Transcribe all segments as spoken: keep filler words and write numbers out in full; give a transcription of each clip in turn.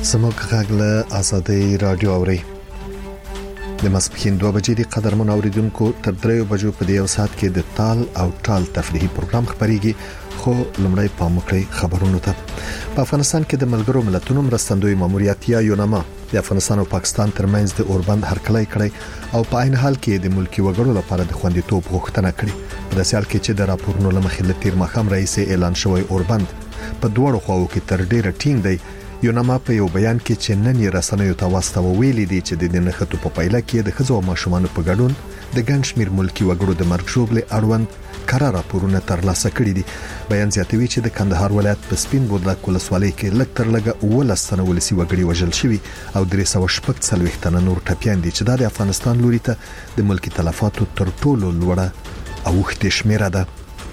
زموږ غږ له آزادۍ رادیو اوري د ماسپښین دوه بجې د قدرمن اوریدونکو تر دریو بجو په دې ساعت کې د تال او ټال تفریحي پروګرام خبريږي خو لمړی پام وکړئ خبرونو ته. په افغانستان کې د ملګرو ملتونو مرستندوی ماموریت یا یوناما د افغانستان او پاکستان ترمنځ د اوربند هرکلی کړی او په عین حال کې د ملکی وګړو لپاره د خوندیتوب غوښتنه کړې. په داسې حال کې چې د راپورونو لمخې له تیر مخام رئیس اعلان شوی اوربند په دوړو خواو کې تر ډیره ټینګ دی. یوناما په یو بیان کې چې نن یې رسنیو ته واستوه ویلي دي چې د نښتو په پایله کې د ښځو او ماشومانو په ګډون د ګڼ شمېر ملکی وګړو د مرګ ژوبلې اړوند قرار راپورونه ترلاسه کړي دي. بیان زیاتوي چې د کندهار ولایت په سپین بولدک ولسوالۍ کې لږ تر لږه ولس تنه ولسی وګړي وژل شوي او درې سوه شپږ څلوېښت تنه نور ټپیان دي چې د افغانستان لوري ته د ملکی تلفاتو تر ټولو لوړه اوښتې شمیره ده.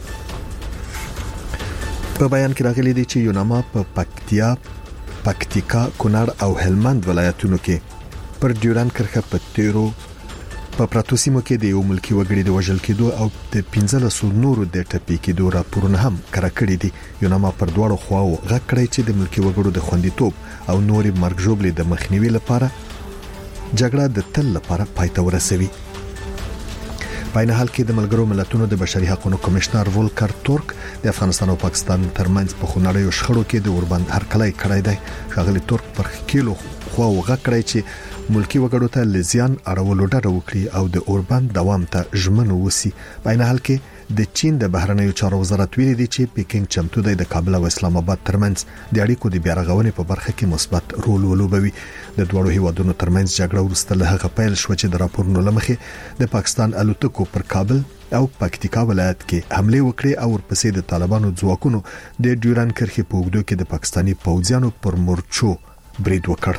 په بیان کې راغلي دي چې یوناما په پکتیا پکتیکا، کونړ او هلمند ولایتونو کې پر ډیوران کرښه په تیرو په پراتو سیمو کې د یو ملکی وګړي د وژل کېدو او د پنځه سوه نورو د ټپي کېدو راپورونه هم کړه کړي دي. یوناما پر دواړو خواو غږ کړی چې د ملکی وګړو د خوندیتوب او نورې مرګ ژوبلې د مخنیوي لپاره جګړه د تل لپاره پای ته ورسوي. په عین حال کې د ملګرو ملتونو د بشري حقوقو کمشنر ولکر تورک د افغانستان او پاکستان ترمنځ په خونړیو شخړو کې د اوربند هرکلی کړی دی. ښاغلي تورک پر کیلو خو غږ کړی چې ملکی وګړو ته لزیان اړولو ډډه وکړي او د اوربند دوام ته ژمنه وسی. په عین حال کې د چین د بهرنیو چارو وزارت ویلي دی چې پیکینګ چمتو دی د کابل او اسلام آباد ترمنځ د اړیکو د بیارغونې په برخه کې مثبت رول ولوبوي. د دوړو هیوادونو ترمنځ جګړه وروسته له هغه پیل شو چې د راپورونو لمخې د پاکستان الوتکو پر کابل او پکتیکا ولایت کې حمله وکړي او ورپسې د طالبانو ځواکونو د ډیوران کرښې په اوږدو کې د پاکستاني پوځیانو پر مورچو برید وکړ.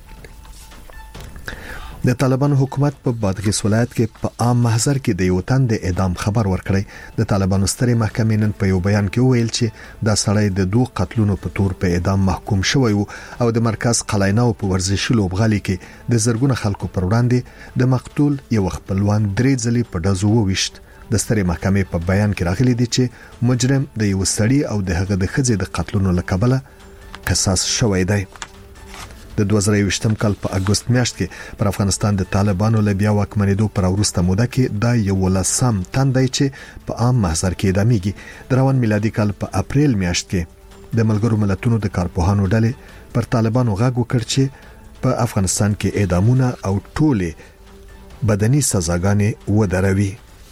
د طالبانو حکومت په بادغیس ولایت کې په عام محضر کې د یو تن د اعدام خبر ورکړی. د طالبانو سترې محکمې نن په یو بیان کې ویل چې دا سړی د دوه قتلونو په تور په اعدام محکوم شوی وو او د مرکز قلایناو په ورزشي لوبغالي کې د زرګونو خلکو پر وړاندې د مقتول یو خپلوان درې ځلې په ډزو وويشت. د سترې محکمې په بیان کې راغلي دي چې مجرم د یو سړي او د هغه د ښځې د قتلونو له کبله قصاص شوی دی. د دوه زره یوویشتم کال په اګوست میاشت کې پر افغانستان د طالبانو له بیا واکمنېدو پر وروسته موده کې دا یو لسم تن دی چې په عام محضر کې اعدامیږي. د روان میلادي کال په اپریل میاشت کې د ملګرو ملتونو د کارپوهانو ډلې پر طالبانو غږ وکړ چې په افغانستان کې اعدامونه او ټولې بدني سزاګانې ودروي.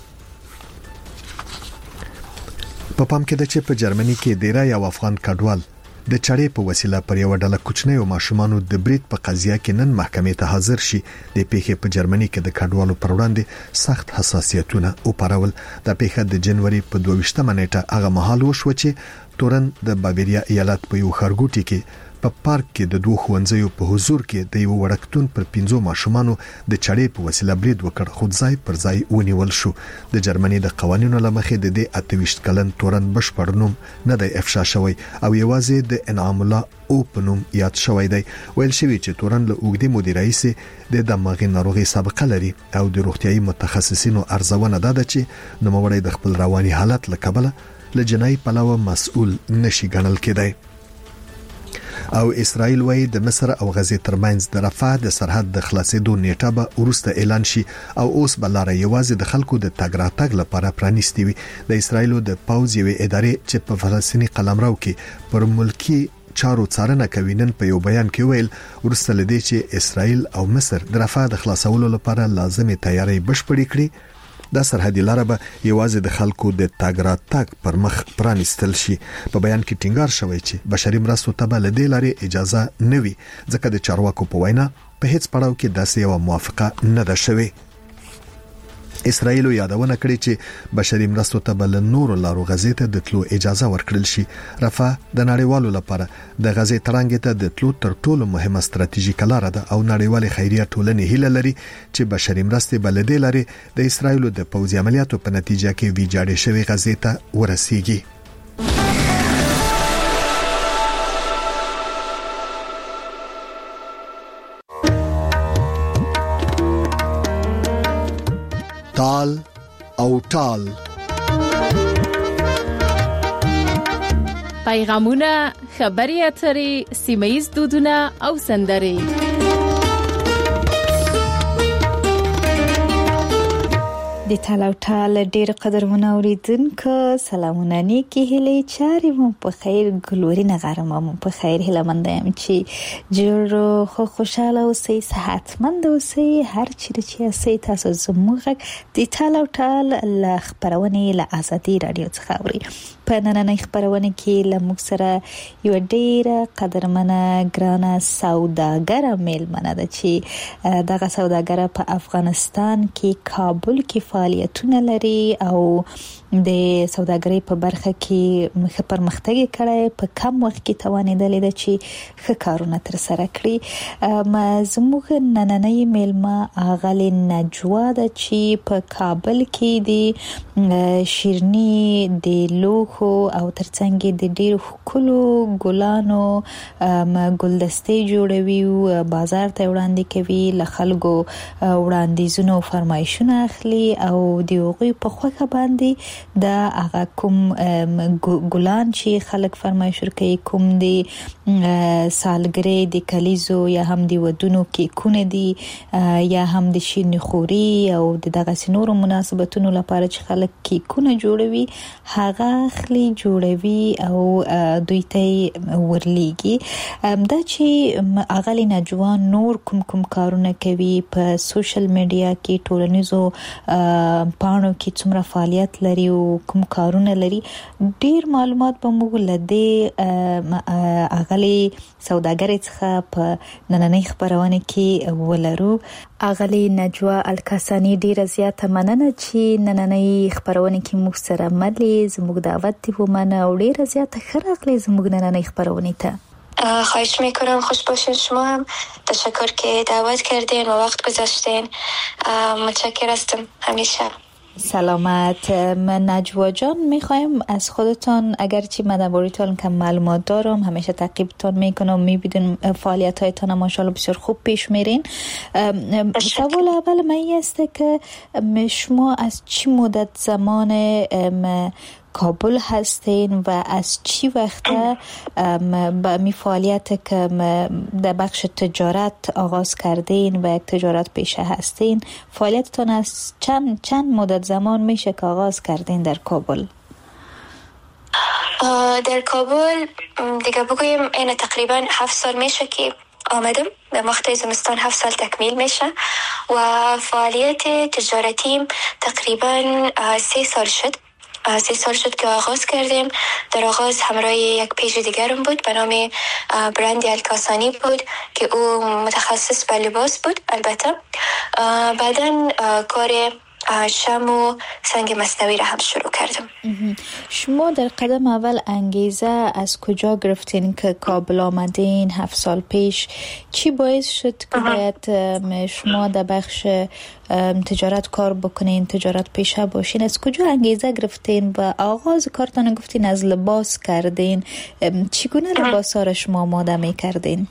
په پام کې ده چې په جرمني کې ډیری یو افغان کډوال د چړې په وسیله پر یو ډله کوچنی او ماشومانو د برید په قضیه کې نن محکمې ته حاضر شي. د پیښې په جرمني کې د کډوالو پر وړاندې سخت حساسیتونه او پرول. د پیښه د جنوري په دوه ویشتمه نیټه هغه مهال وشو چې تورن د باویریا ایالت په یو خرګوټي کې په پارک کې د دوه ښوونځیو په حضور کې د یو وړکتون پر پنځو ماشومانو د چړې په وسیله برید وکړ خو ځای پر ځای ونیول شو. د جرمني د قوانینو لمخې د دې اته ویشت کلن تورن بشپړ نوم نه دی افشا شوی او یوازې د انعام الله او په نوم یاد شوی دی. ویل شوی چې تورن له اوږدې مودې راهیسې د دماغي ناروغي سابقه لري او د روغتيایي متخصصینو ارزونه ده چې نوموړی د خپل رواني حالت له کبله له جنایي پلوه مسؤل نشي ګڼل کېدی. او اسرائیل وایي د مصر او غزې ترمنځ د رفح د سرحد د خلاصېدو نیټه به وروسته اعلان شي او اوس به لاره یوازې د خلکو د تګ راتګ لپاره پرانیستې وي. د اسرائیلو د پوځ یوې ادارې چې په فلسطیني قلمرو کې پر ملکی چارو څارنه کوي نن په یو بیان کې ویل وروسته لدې چې اسرائیل او مصر د رفح د خلاصولو لپاره لازمي تیاری بشپړې کړي دا سرحدي لاره به یوازې د خلکو د تګ راتګ پر مخ پرانیستل شي. په بیان کې ټینګار شوی چې بشري مرستو ته به له دې لارې اجازه نه وي ځکه د چارواکو په وینا په هیڅ پړاو کې داسې یو موافقه نه ده شوې. اسرائیل یادونه کړې چې بشري مرستو ته بل نور لارو غزې ته د تلو اجازه ورکړل شي. رفح د نړیوالو لپاره د غزې ترانګ ته د تلو تر ټولو مهمه ستراتیژیکه لار ده او نړیوال خیریه ټولنې هیله لري چې بشري مرستې بل دې لري د اسرائیل د پوځي عملیاتو په نتیجه کې ویجاړې شوی غزې ته ورسیږي. تال او ټال په پیغامونه، خبری اتری، سیمه‌ایز دودونه او سندري. د تالاو تال ډیر قدرمن اوریدونکو سلامونه نیکی هلي چاري مو په خیر ګلوري نغرم مو په خیر هله مند یم چې جوړ خو خوشاله اوسئ صحتمند اوسئ هر چیرې چې اوسئ تاسو زموږ د تالاو تال ل خبرونه ل ازادي رادیو څخه اوري په نننۍ خبرونه کې ل موږ سره یو ډیر قدرمنه ګرانه سوداګر میلمنه ده چې دغه سوداګر په افغانستان کې کابل کې فعالیتونه لري او د سوداګرۍ په برخه کې مخ پرمختګ کړي په کم وخت کې توانیدل دي چې ښه کارونه تر سره کړي. ما زموږ نننۍ میلمه اغلی نجوا ده چې په کابل کې د شیرني د لوخو او ترڅنګ د ډیر ښکلو ګلانو ګلدستې جوړوي او بازار ته وړاندې کوي له خلکو وړاندیزونه او فرمایشونه اخلي او د هغوی په خوخه باندې دا هغه کوم ګلان چې خلک فرمایش ورکوي کوم دي سالګرې د کلیزو یا هم د ودونو کې کونه دي یا هم د شین خوري او دغه سينورو مناسبتونو لپاره چې خلک کې کونه جوړوي هغه خلی جوړوي او دوی ته ورليږي. دا چې اغلی نجوان نور کوم کوم کارونه کوي په سوشل میډیا کې ټولنیزو پاڼو کې څومره فعالیت لري او کوم کارونه لري ډیر معلومات به موږ لدې اغلی سوداګر څخه په نننۍ خبرونه کې ولرو. اغلی نجوا الکاسانی ډیر زیاته مننه چې نننۍ خبرونه کې موږ سره ملي زموږ دعوت دی ومنه او ډیر زیاته خرغلی زموږ نننۍ خبرونه ته. خواهش میکنم خوش باشین. شما هم تشکر که دعوت کردین و وقت گذاشتین. متشکر هستم همیشه. سلامت. من نجوا جان میخوایم از خودتان اگرچه من درباره‌تان کم معلومات دارم همیشه تعقیبتان میکنم میبینم فعالیت هایتان ماشاءالله بسیار خوب پیش میرین. سوال اول من است که شما از چی مدت زمان کابل هستین و از چی وقت با می فعالیت که در بخش تجارت آغاز کردین و یک تجارت پیشه هستین فعالیتتان از چند چند مدت زمان میشه که آغاز کردین در کابل؟ در کابل دیگه بگویم این تقریبا هفت سال میشه که آمدم به مقطع زمستان هفت سال تکمیل میشه و فعالیت تجارتیم تقریبا سه سال شد. سه سال شد که آغاز کردیم. در آغاز همراه یک پیج دیگرم بود به نام برند الکاسانی بود که او متخصص به لباس بود. البته بعداً کار شم و سنگ مصنوعی را هم شروع کردم. شما در قدم اول انگیزه از کجا گرفتین که کابل آمدین هفت سال پیش؟ چی باعث شد که باید شما در بخش تجارت کار بکنین تجارت پیشه باشین؟ از کجا انگیزه گرفتین و آغاز کارتان گفتین از لباس کردین؟ چگونه لباس ها را شما آماده می کردین؟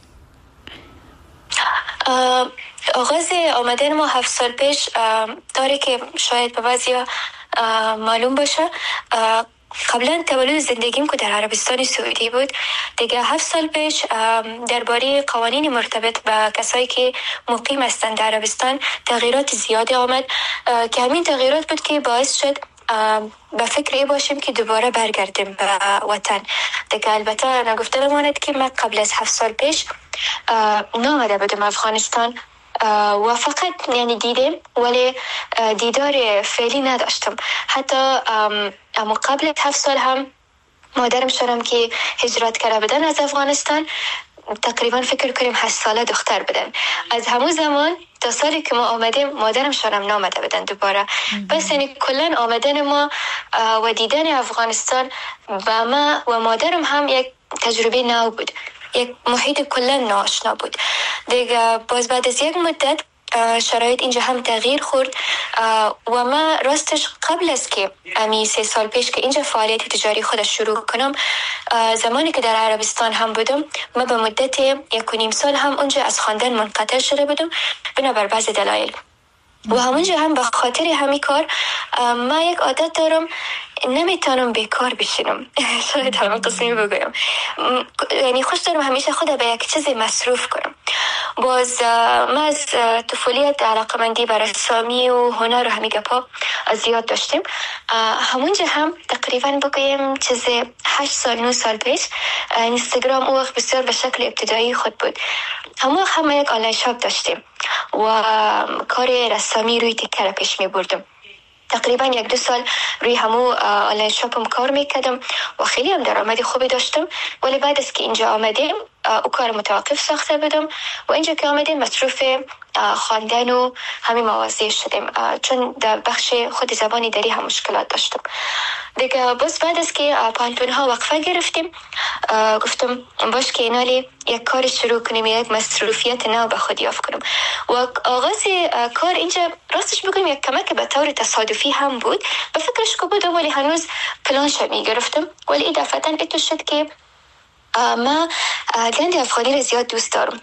آغاز آمدن ما هفت سال پیش داره که شاید به بعضیا معلوم باشه. قبلا تولد زندگیم که در عربستان سعودی بود دیگه هفت سال پیش درباره قوانین مرتبط با کسایی که مقیم هستند در عربستان تغییرات زیادی آمد که همین تغییرات بود که باعث شد به فکر ای باشیم که دوباره برگردیم به وطن دیگه. البته نگفته بماند که من قبل از هفت سال پیش نامده بودم افغانستان و فقط یعنی دیدم ولی دیدار فعلی نداشتم. حتی اما قبل هفت سال هم مادرم شدم که هجرت کرده بودن از افغانستان تقریبا فکر کنیم هشت ساله دختر بودن. از همون زمان تا سالی که ما آمدیم مادرم شدم نامده بودن دوباره. بس یعنی کلن آمدن ما و دیدن افغانستان و ما و مادرم هم یک تجربه نو بود، یک محیط کلا ناآشنا بود دیگه. باز بعد از یک مدت شرایط اینجا هم تغییر خورد و ما راستش قبل از که امی سه سال پیش که اینجا فعالیت تجاری خود شروع کنم زمانی که در عربستان هم بودم ما به مدت یک و نیم سال هم اونجا از خواندن منقطع شده بودم بنابر بعض دلایل. و همونجا هم به خاطر همین کار ما یک عادت دارم، نمیتونم بیکار بشینم. شاید الان قسمی بگویم، یعنی خوش دارم همیشه خود به یک چیز مصروف کنم. باز ما از طفولیت علاقمندی بر رسامی و هنر و همین گپا زیاد داشتیم. همونجا هم تقریبا بگویم چیز هشت سال نه سال پیش اینستاگرام او وقت بسیار به شکل ابتدایی خود بود. همون هم یک آنلاین شاپ داشتیم و کار رسامی روی تیکر پیش می بردم. تقریبا یک دو سال روی همو آنلاین شاپم کار میکردم و خیلی هم درآمد خوبی داشتم. ولی بعد از که اینجا آمدیم او کار متوقف ساخته بودم و اینجا که آمدیم مصروف خواندن و همین مواضیع شدیم، چون در بخش خود زبانی دری هم مشکلات داشتم دیگه. بس بعد از که پانتون ها وقفه گرفتیم گفتم باش که اینالی یک کار شروع کنیم، یک مصروفیت نو به خود یافت کنم. و آغاز کار اینجا راستش بگم یک کمک به طور تصادفی هم بود، به فکرش که بودم ولی هنوز پلانش می گرفتم. ولی این دفعتا ایتو شد که ما گند افغانی رو زیاد دوست دارم،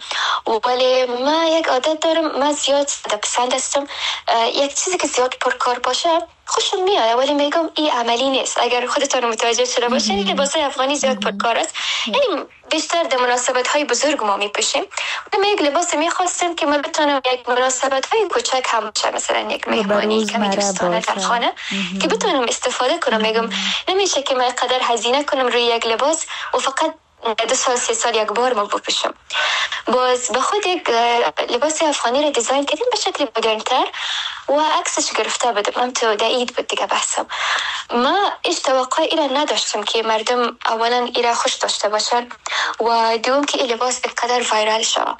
ولی ما یک عادت دارم، ما زیاد پسند هستم یک چیزی که زیاد پرکار باشه خوشم میاد، ولی میگم این عملی نیست. اگر خودتون متوجه شده باشین که لباس افغانی زیاد پرکار است، یعنی بیشتر در مناسبت های بزرگ ما میپوشیم. من یک لباس میخواستم که من بتونم یک مناسبت های کوچک هم باشه، مثلا یک مهمانی کمی دوستانه در خانه که بتونم استفاده کنم. میگم نمیشه که من قدر هزینه کنم روی یک لباس و فقط دو سال سه سال یک بار ما بپوشم. باز به خود یک لباس افغانی رو دیزاین کردیم به شکل مدرن‌تر و عکسش گرفته بودم. من تو دعید بود دیگه بحثم. ما ایش توقع ایره نداشتم که مردم اولا ایره خوش داشته باشن و دوم که این لباس بقدر وایرال شد.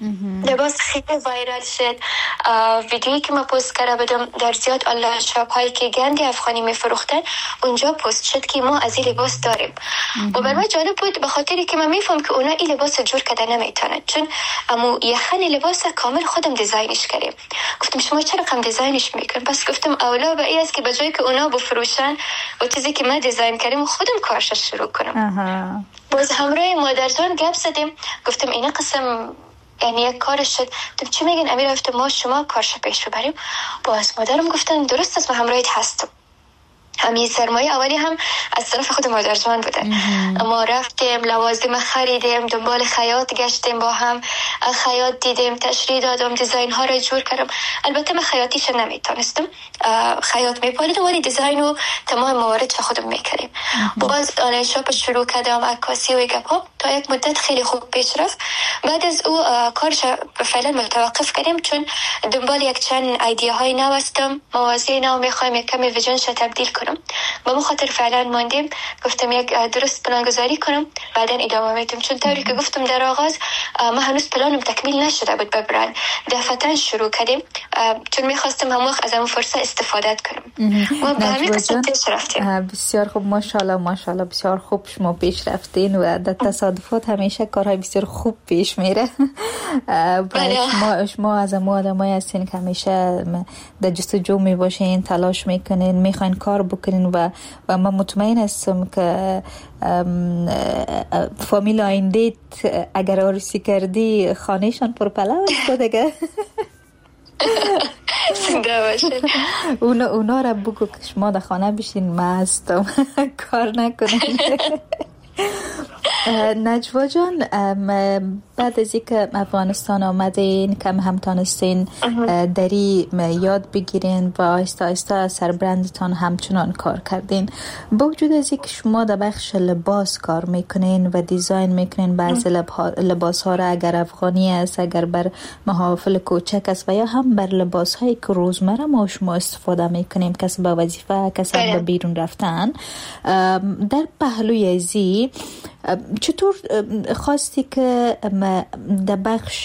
لباس خیلی وایرال شد. ویدیویی که ما پست کرده بودم در زیاد آنلاین شاپ هایی که گند افغانی میفروختن اونجا پست شد که ما از این لباس داریم. و برای من جالب بود به خاطری که من میفهم که اونا این لباس جور کردن نمیتونن، چون امو یخن لباس کامل خودم دیزاینش کردیم. گفتم شما چرا کم دیزاینش میکنن؟ پس گفتم اولا به این است که بجای که اونا بفروشن و چیزی که من دیزاین کردیم خودم کارش شروع کنم. باز همراه مادرجان گپ زدیم، گفتم اینا قسم یعنی یک کارش شد. تو چی میگن امیر؟ گفتم ما شما کارش پیش ببریم. باز مادرم گفتن درست است، ما همراهت هستم. همین سرمایه اولی هم از طرف خود مادرجان بوده. ما رفتیم لوازم خریدیم، دنبال خیاط گشتیم، با هم خیاط دیدیم، تشریح دادم، دیزاین ها رو جور کردم. البته من خیاطیش نمیتونستم، خیاط میپالیدم ولی دیزاین و تمام موارد خودم میکردیم. باز آنلاین شاپ شروع کردم، عکاسی و گپا تا یک مدت خیلی خوب پیش رفت. بعد از او کارش فعلا متوقف کردیم چون دنبال یک چند ایده های نو هستم، مواضیع نو میخوایم یک کمی ویژنش تبدیل کنم. با مخاطر فعلا ماندیم، گفتم یک درست پلان گذاری کنم بعدن ادامه میدم، چون طوری که گفتم در آغاز ما هنوز پلانم تکمیل نشده بود به برند. دفعتا شروع کردیم چون میخواستم هم وقت از اون فرصت استفاده کنم و به همین قسمت پیش رفتیم. بسیار خوب، ماشاءالله ماشاءالله بسیار خوب شما پیش رفتین و در تصادفات همیشه کارهای بسیار خوب پیش میره. شما شما از ما آدمایی هستین که همیشه در جستجو میباشین، تلاش میکنین، میخواین کار بکنین و و من مطمئن هستم که فامیل آینده اگر عروسی کردی خانهشان پرپلو است دیگه. زنده باشه. اونا اونا را بگو که شما در خانه بشین، من هستم، کار نکنین. نجوا جان، بعد از اینکه افغانستان آمدین کم هم تانستین دری یاد بگیرین و آهسته آهسته سربرندتان همچنان کار کردین، با وجود از اینکه شما در بخش لباس کار میکنین و دیزاین میکنین بعضی لباس ها را، اگر افغانی است، اگر بر محافل کوچک است و یا هم بر لباس هایی که روزمره ما شما استفاده میکنیم، کسی به وظیفه، کسی به بیرون رفتن، در پهلوی ازی چطور خواستی که در بخش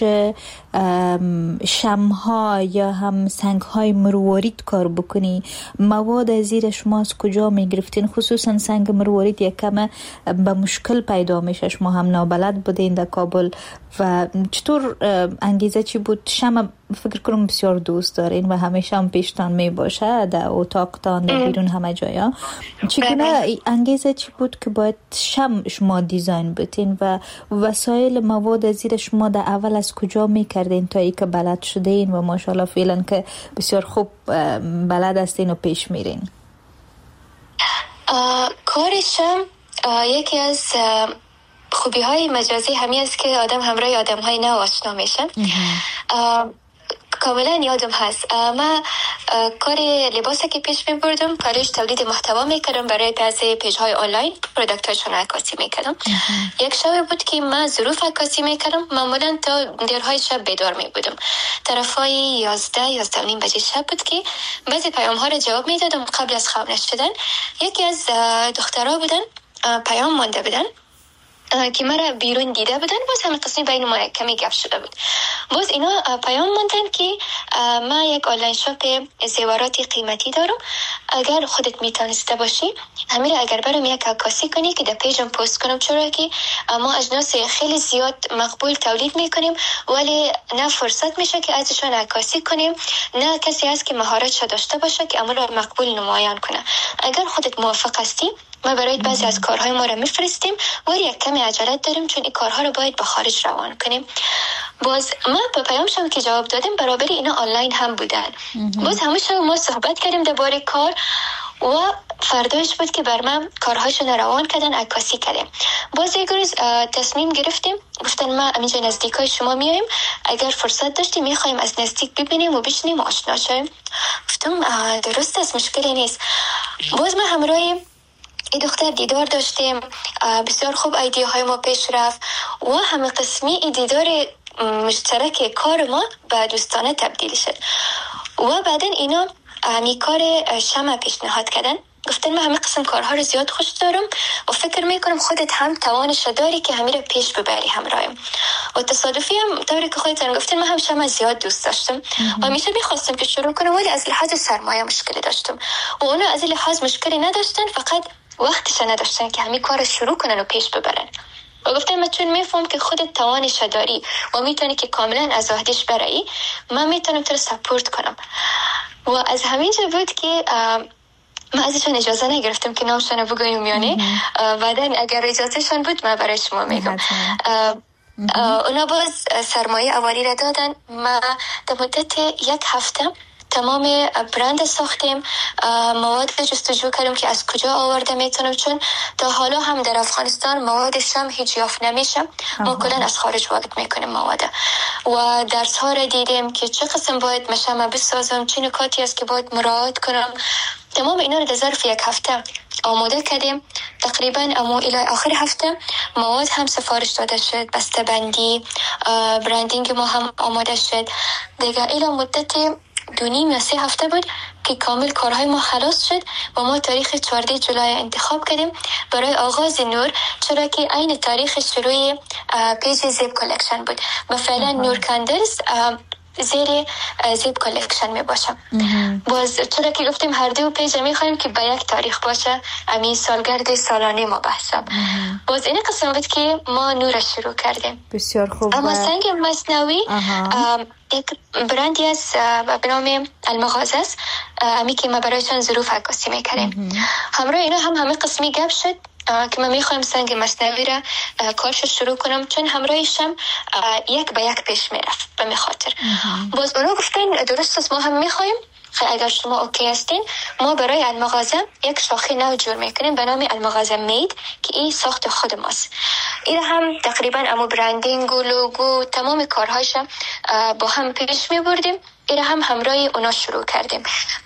شمها یا هم سنگ‌های مروارید کار بکنی؟ مواد از زیر شما از کجا میگرفتین؟ خصوصا سنگ مروارید یک کم به مشکل پیدا میشه، شما هم نابلد بودین در کابل و چطور انگیزه چی بود؟ شم فکر کنم بسیار دوست دارین و همیشه هم پیشتان می باشه در اتاقتان در بیرون همه جایا. چگونه انگیزه چی بود که باید شم شما دیزاین بتین و وسایل مواد زیر شما در اول از کجا می کردین تا ای که بلد شدین و ماشاءالله فعلا که بسیار خوب بلد هستین و پیش میرین؟ کارشم یکی از خوبی های مجازی همین است که آدم همراه آدم های نو آشنا میشن. کاملا یادم هست ما کار لباسه که پیش می بردم، کارش تولید محتوا میکردم برای بعضی پیج های آنلاین، پروداکت هاشون عکاسی میکردم. یک شب بود که من ظروف عکاسی میکردم، معمولا تا دیرهای شب بیدار می بودم. طرفای یازده یازده نیم بجه شب بود که بعضی پیام ها رو جواب میدادم قبل از خواب نشدن. یکی از دخترها بودن پیام مانده بودن که مرا بیرون دیده بودن، باز همین قسمی بین ما کمی گپ شده بود. باز اینا پیام موندن که ما یک آنلاین شاپ زیورات قیمتی دارم، اگر خودت میتونسته باشی همین اگر برام یک عکاسی کنی که در پیجم پست کنم، چرا که ما اجناس خیلی زیاد مقبول تولید میکنیم ولی نه فرصت میشه که ازشون عکاسی کنیم، نه کسی هست که مهارتش داشته باشه که عمل مقبول نمایان کنه. اگر خودت موافق هستی ما برای بعضی از کارهای ما رو میفرستیم ولی یک کمی عجلت داریم چون این کارها رو باید به خارج روان کنیم. باز ما به پیامشون که جواب دادیم برابری اینا آنلاین هم بودن. باز همیشه ما صحبت کردیم درباره کار و فرداش بود که بر من کارهاشون روان کردن، عکاسی کردیم. باز یک روز تصمیم گرفتیم، گفتن ما همینجا نزدیکای شما میایم، اگر فرصت داشتیم میخوایم از نزدیک ببینیم و بشنیم و آشنا شویم. گفتم درست است، مشکلی نیست. باز ما همراه این دختر دیدار داشتیم، بسیار خوب ایده های ما پیش رفت و همه قسمی این دیدار مشترک کار ما به دوستانه تبدیل شد. و بعدن اینا همی کار شمع پیشنهاد کردن، گفتن من همه قسم کارها رو زیاد خوش دارم و فکر میکنم خودت هم توانش داری که همین رو پیش ببری همراهیم. و تصادفی هم طوری که خودتان گفتن من هم شمع زیاد دوست داشتم و همیشه میخواستم که شروع کنم ولی از لحاظ سرمایه مشکلی داشتم و اونا از لحاظ مشکلی نداشتن، فقط وقتش نداشتن که همین کار شروع کنن و پیش ببرن. و گفتم من چون میفهم که خودت توانش داری و میتونی که کاملا از وحدش برایی، من میتونم تو رو سپورت کنم. و از همینجا بود که من ازشون اجازه نگرفتم که نامشون بگویم یعنی بعدن اگر اجازهشون بود من برای شما میگم. اونا باز سرمایه اولی را دادن. ما در مدت یک هفته تمام برند ساختیم، مواد جستجو کردیم که از کجا آورده میتونم، چون تا حالا هم در افغانستان موادش هم هیچ یافت نمیشه، ما کلن از خارج وارد میکنیم مواد. و درس ها را دیدیم که چه قسم باید مشامه بسازم، چه نکاتی است که باید مراعات کنم. تمام اینا رو در ظرف یک هفته آماده کردیم. تقریبا اما الی آخر هفته مواد هم سفارش داده شد، بسته بندی، برندینگ ما هم آماده شد. دیگه الی مدت دو نیم یا سه هفته بود که کامل کارهای ما خلاص شد و ما تاریخ چهاردهم جولای انتخاب کردیم برای آغاز نور، چرا که عین تاریخ شروع پیج زیب کلکشن بود. و فعلا نور کندلز زیر زیب کلکشن می باشه. باز چرا که گفتیم هر دو پیج می خواهیم که به یک تاریخ باشه، همین سالگرد سالانه ما بحثم. باز این قسم بود که ما نور شروع کردیم. بسیار خوب. اما سنگ مصنوعی یک برندی است به نام المغازه است، همی که ما برایشان ظروف عکاسی میکردیم. همراه اینا هم همه قسمی گپ شد که من میخوایم سنگ مصنوعی را کارش شروع کنم، چون همراهشم یک به یک پیش میرفت به خاطر. باز اونا گفتن درست است ما هم میخوایم، اگر شما اوکی هستین ما برای المغازه یک شاخه نو جور میکنیم به نام المغازه مید که این ساخت خود ماست. این هم تقریبا امو برندینگ و لوگو تمام کارهاش با هم پیش میبردیم. این هم همراه اونا شروع کردیم.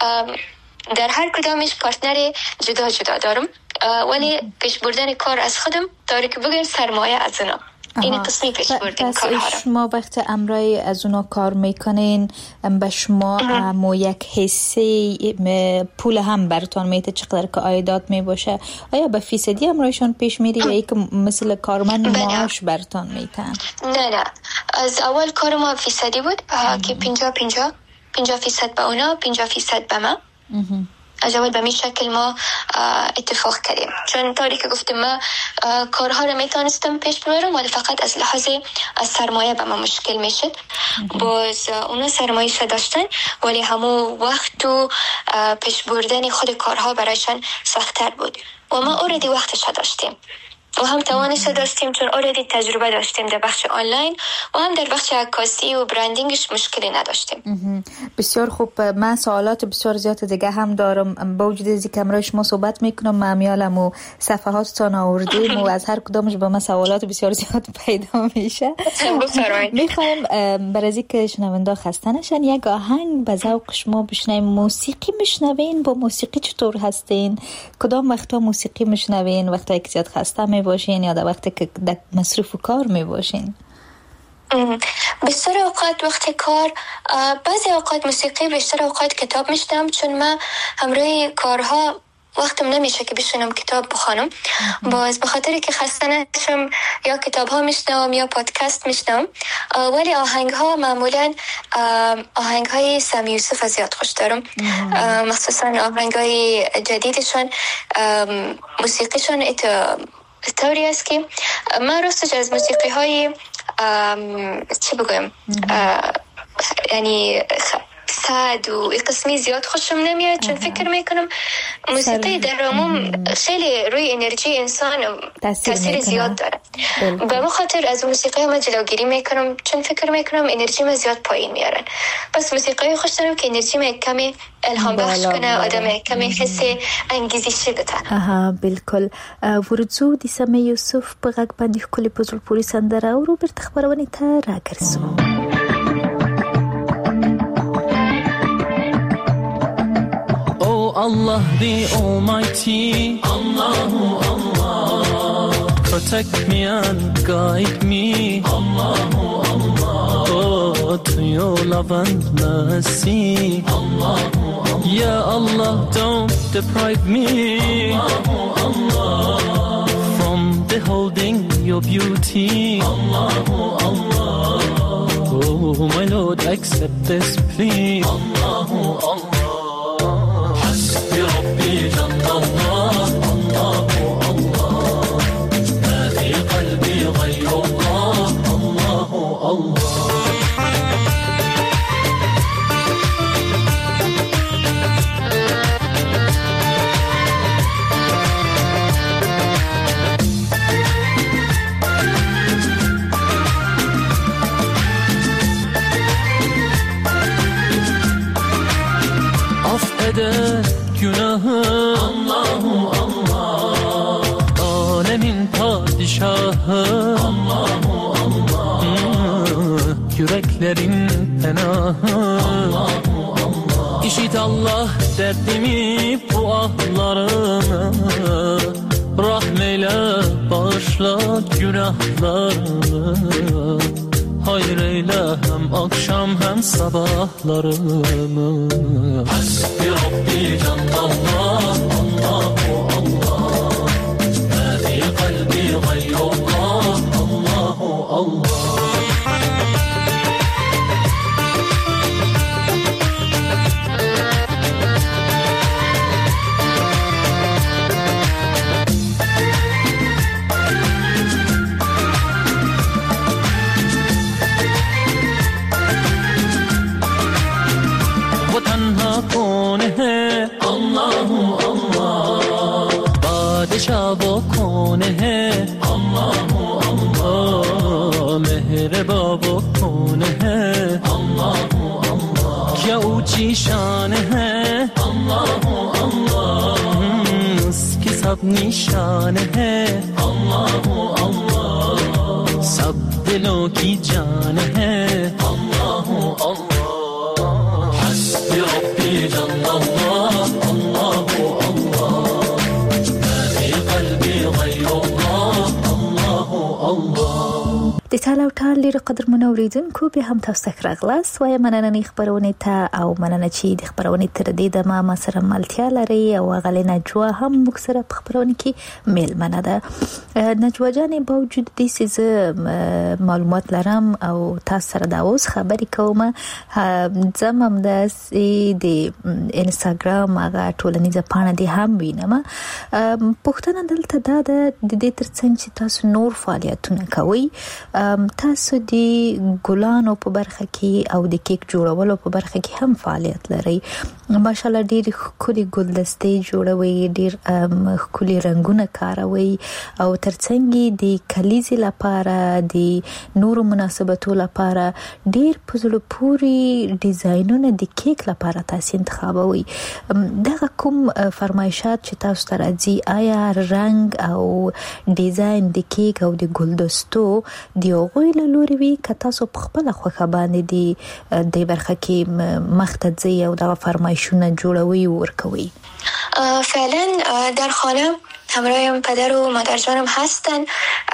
در هر کدامش پارتنر جدا جدا دارم ولی پیش بردن کار از خودم داره که بگیم سرمایه از اونا. این قسمی پیش بردن کارها رو. شما وقت امرای از اونا کار میکنین به شما مو یک حصه پول هم براتون میته چقدر که عایدات میباشه؟ آیا به فیصدی امرایشون پیش میری یا یک مثل کارمند معاش براتون میتن؟ نه نه از اول کار ما فیصدی بود که پنجاه پنجاه پنجاه فیصد به اونا پنجاه فیصد به ما. اجابت به این شکل ما اتفاق کردیم. چون طوری که گفتیم ما کارها رو میتونستم پیش ببرم ولی فقط از لحاظ از سرمایه به ما مشکل میشد. باز اونا سرمایه داشتن ولی همون وقت و پیش بردن خود کارها برایشان سخت‌تر بود و ما اوردی وقتش داشتیم و هم توانش داشتیم چون اوردی تجربه داشتیم در بخش آنلاین و هم در بخش عکاسی و برندینگش مشکلی نداشتیم. بسیار خوب. من سوالات بسیار زیاد دیگه هم دارم. با وجود از اینکه امروز ما صحبت میکنم معمیالم و صفحاتتان آوردیم و از هر کدامش با من سوالات بسیار زیاد پیدا میشه. میخوایم برای از اینکه شنونده خسته نشن یک آهنگ به ذوق شما بشنویم. موسیقی میشنوین؟ با موسیقی چطور هستین؟ کدام وقتا موسیقی میشنوین؟ وقتی که زیاد خسته می باشین یا در وقتی که در مصروف کار می باشین؟ بیشتر اوقات وقت کار، بعضی اوقات موسیقی، بیشتر اوقات کتاب میشنم چون من همراه کارها وقتم نمیشه که بشینم کتاب بخونم. باز به خاطری که خسته نشم یا کتاب ها میشنم یا پادکست میشنم. ولی آهنگ ها معمولا آهنگ های سامی یوسف زیاد خوش دارم، مخصوصا آهنگ های جدیدشان. موسیقیشان طوری است که من راستش از موسیقی های چی بگویم یعنی سعد و قسمی زیاد خوشم نمیاد چون فکر میکنم موسیقی در عموم خیلی روی انرژی انسان تاثیر زیاد داره. به خاطر از موسیقی ما جلوگیری میکنم چون فکر میکنم انرژی ما زیاد پایین میارن. پس موسیقی خوش دارم که انرژی ما کمی الهام بخش کنه، آدم کمی حس انگیزشی بده. آها بالکل. ورزو دی سامی یوسف په غږ باندې ښکلې په زړه پورې سندره او بیرته خپرونې ته راګرځو. Allah the Almighty, Allahu Allah, protect me and guide me, Allahu Allah, oh, to your love and mercy, Allahu Allah, Ya Allah, don't deprive me, Allahu Allah, from beholding your beauty, Allahu Allah, oh my Lord, accept this plea, Allahu Allah. ربي جل الله الله الله ما في قلبي غير الله الله الله affeder günahı Allahu Allah, alemin padişahı Allahu Allah, yüreklerin penahı Allahu Allah. İşit Allah derdimi bu ahlarımı, rahmeyle bağışla günahlarımı, hayır eyle hem akşam hem sabahlarımı. Hasbi Rabbi Canlallah Allahu Allah, ma fi kalbi gayrullah Allahu Allah. کون ہے اللہ اللہ بادشاہ وہ کون ہے اللہ اللہ مہرباں وہ کون ہے اللہ اللہ کیا اونچی شان ہے اللہ اللہ اس کی سب نشان ہے اللہ اللہ سب دلوں کی جان ہے اللہ اللہ ربي جل الله الله الله ما في قلبي غير الله الله الله. د تاله او تال ډیر قدرمن اوریدونکو به هم تاسو ته راغلاست وای مننه خبرونه ته او مننه چې د خبرونه تر دې د ما ما سره ملتیا لري او غلې نجوا هم موږ سره په خبرونه کې میلمنه ده. نجوا جان باوجود دې چې معلومات لرم او تاسو سره دا اوس خبرې کوم زمم د د انستګرام هغه ټولنیزه پاڼه دې هم وینم. پښتنه دلته دا د دې ترڅنګ چې تاسو نور فعالیتونه کوي تاسو د ګلانو په برخه کې او د کیک جوړولو په برخه کې هم فعالیت لري. ماشاءالله ډیر ښکلي ګلدستې جوړوي، ډیر ښکلي رنگونه کاروي او ترڅنګ د کلیزې لپاره د نورو مناسبتو لپاره ډیر په زړه پورې ډیزاینونه د کیک لپاره تاسو انتخابوي. دغه کوم فرمایشات چې تاسو ته راځي آیا رنگ او ډیزاین د کیک او د ګلدستو دی غوی له لوري وی که تاسو په خپل خوخه باندې دی د برخه کې مختځي او د فرمایشونه جوړوي او ورکوي؟ فعلا در خانه همراهم پدر و مادرجانم هستن.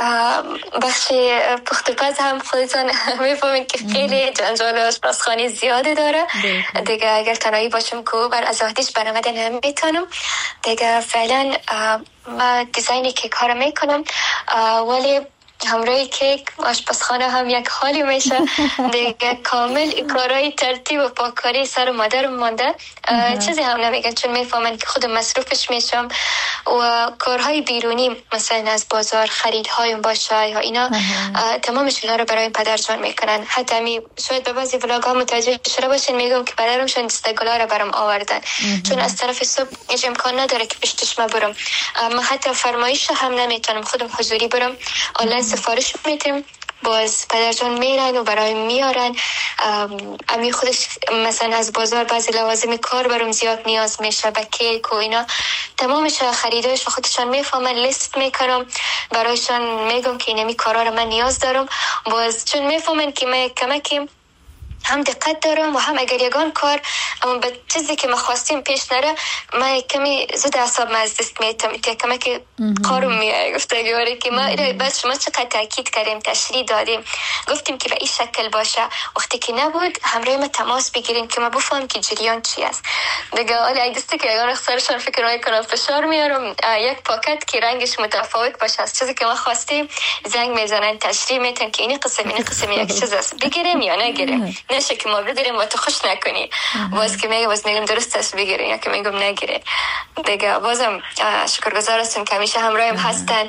بخش پختوپز هم خودتان میفهمید که خیلی جنجال آشپزخانه زیاده داره دیگه. اگر تنهایی باشم که بر از آتیش برآمدن نمیتونم دیگه. فعلا ما دیزاین کیک ها رو میکنم ولی همراه کیک آشپزخانه هم یک حالی میشه دیگه. کامل کارهای ترتیب و پاککاری سر مادرم مانده. چیزی هم نمیگن چون میفهمن که خود مصروفش میشم و کارهای بیرونی مثلا از بازار خریدهایم باشه یا اینا تمامش اینا رو برای پدرجان میکنن. حتی می شاید به بعضی ولاگ ها متوجه شده باشین میگم که پدرمشون دستگلا رو برام آوردن چون از طرف صبح هیچ امکان نداره که پشتش ما برم. ما حتی فرمایش هم نمیتونم خودم حضوری برم، آنلاین سفارش میتیم باز پدرجان میرن و برای میارن. امی خودش مثلا از بازار بعضی لوازم کار برام زیاد نیاز میشه به کیک و اینا تمامش خریدایش و خودشان میفهمن لیست میکنم برایشان میگم که اینمی کارا رو من نیاز دارم. باز چون میفهمن که من کمکی هم دقت دارم و هم اگر یگان کار اما به چیزی که ما خواستیم پیش نره ما کمی زود اعصاب ما از دست میتم که کمی که قارم میای گفتگواری که ما بس شما چقدر تاکید کردیم تشریح دادیم گفتیم که به این شکل باشه. وقتی که نبود همراه ما تماس بگیریم که ما بفهم که جریان چی است دیگه. حالا اگه دسته که یگان اختصارشان فکر میکنم فشار میارم یک پاکت که رنگش متفاوت باشه از چیزی که ما خواستیم زنگ میزنن تشریح میتن که این قسم این قسم یک چیز است بگیریم یا نگیریم نشه که ما بگیریم و تو خوش نکنی. باز که میگه باز میگم درست است بگیریم یا که میگم نگیره دیگه. بازم شکرگزار هستم که همیشه همراهم هستن.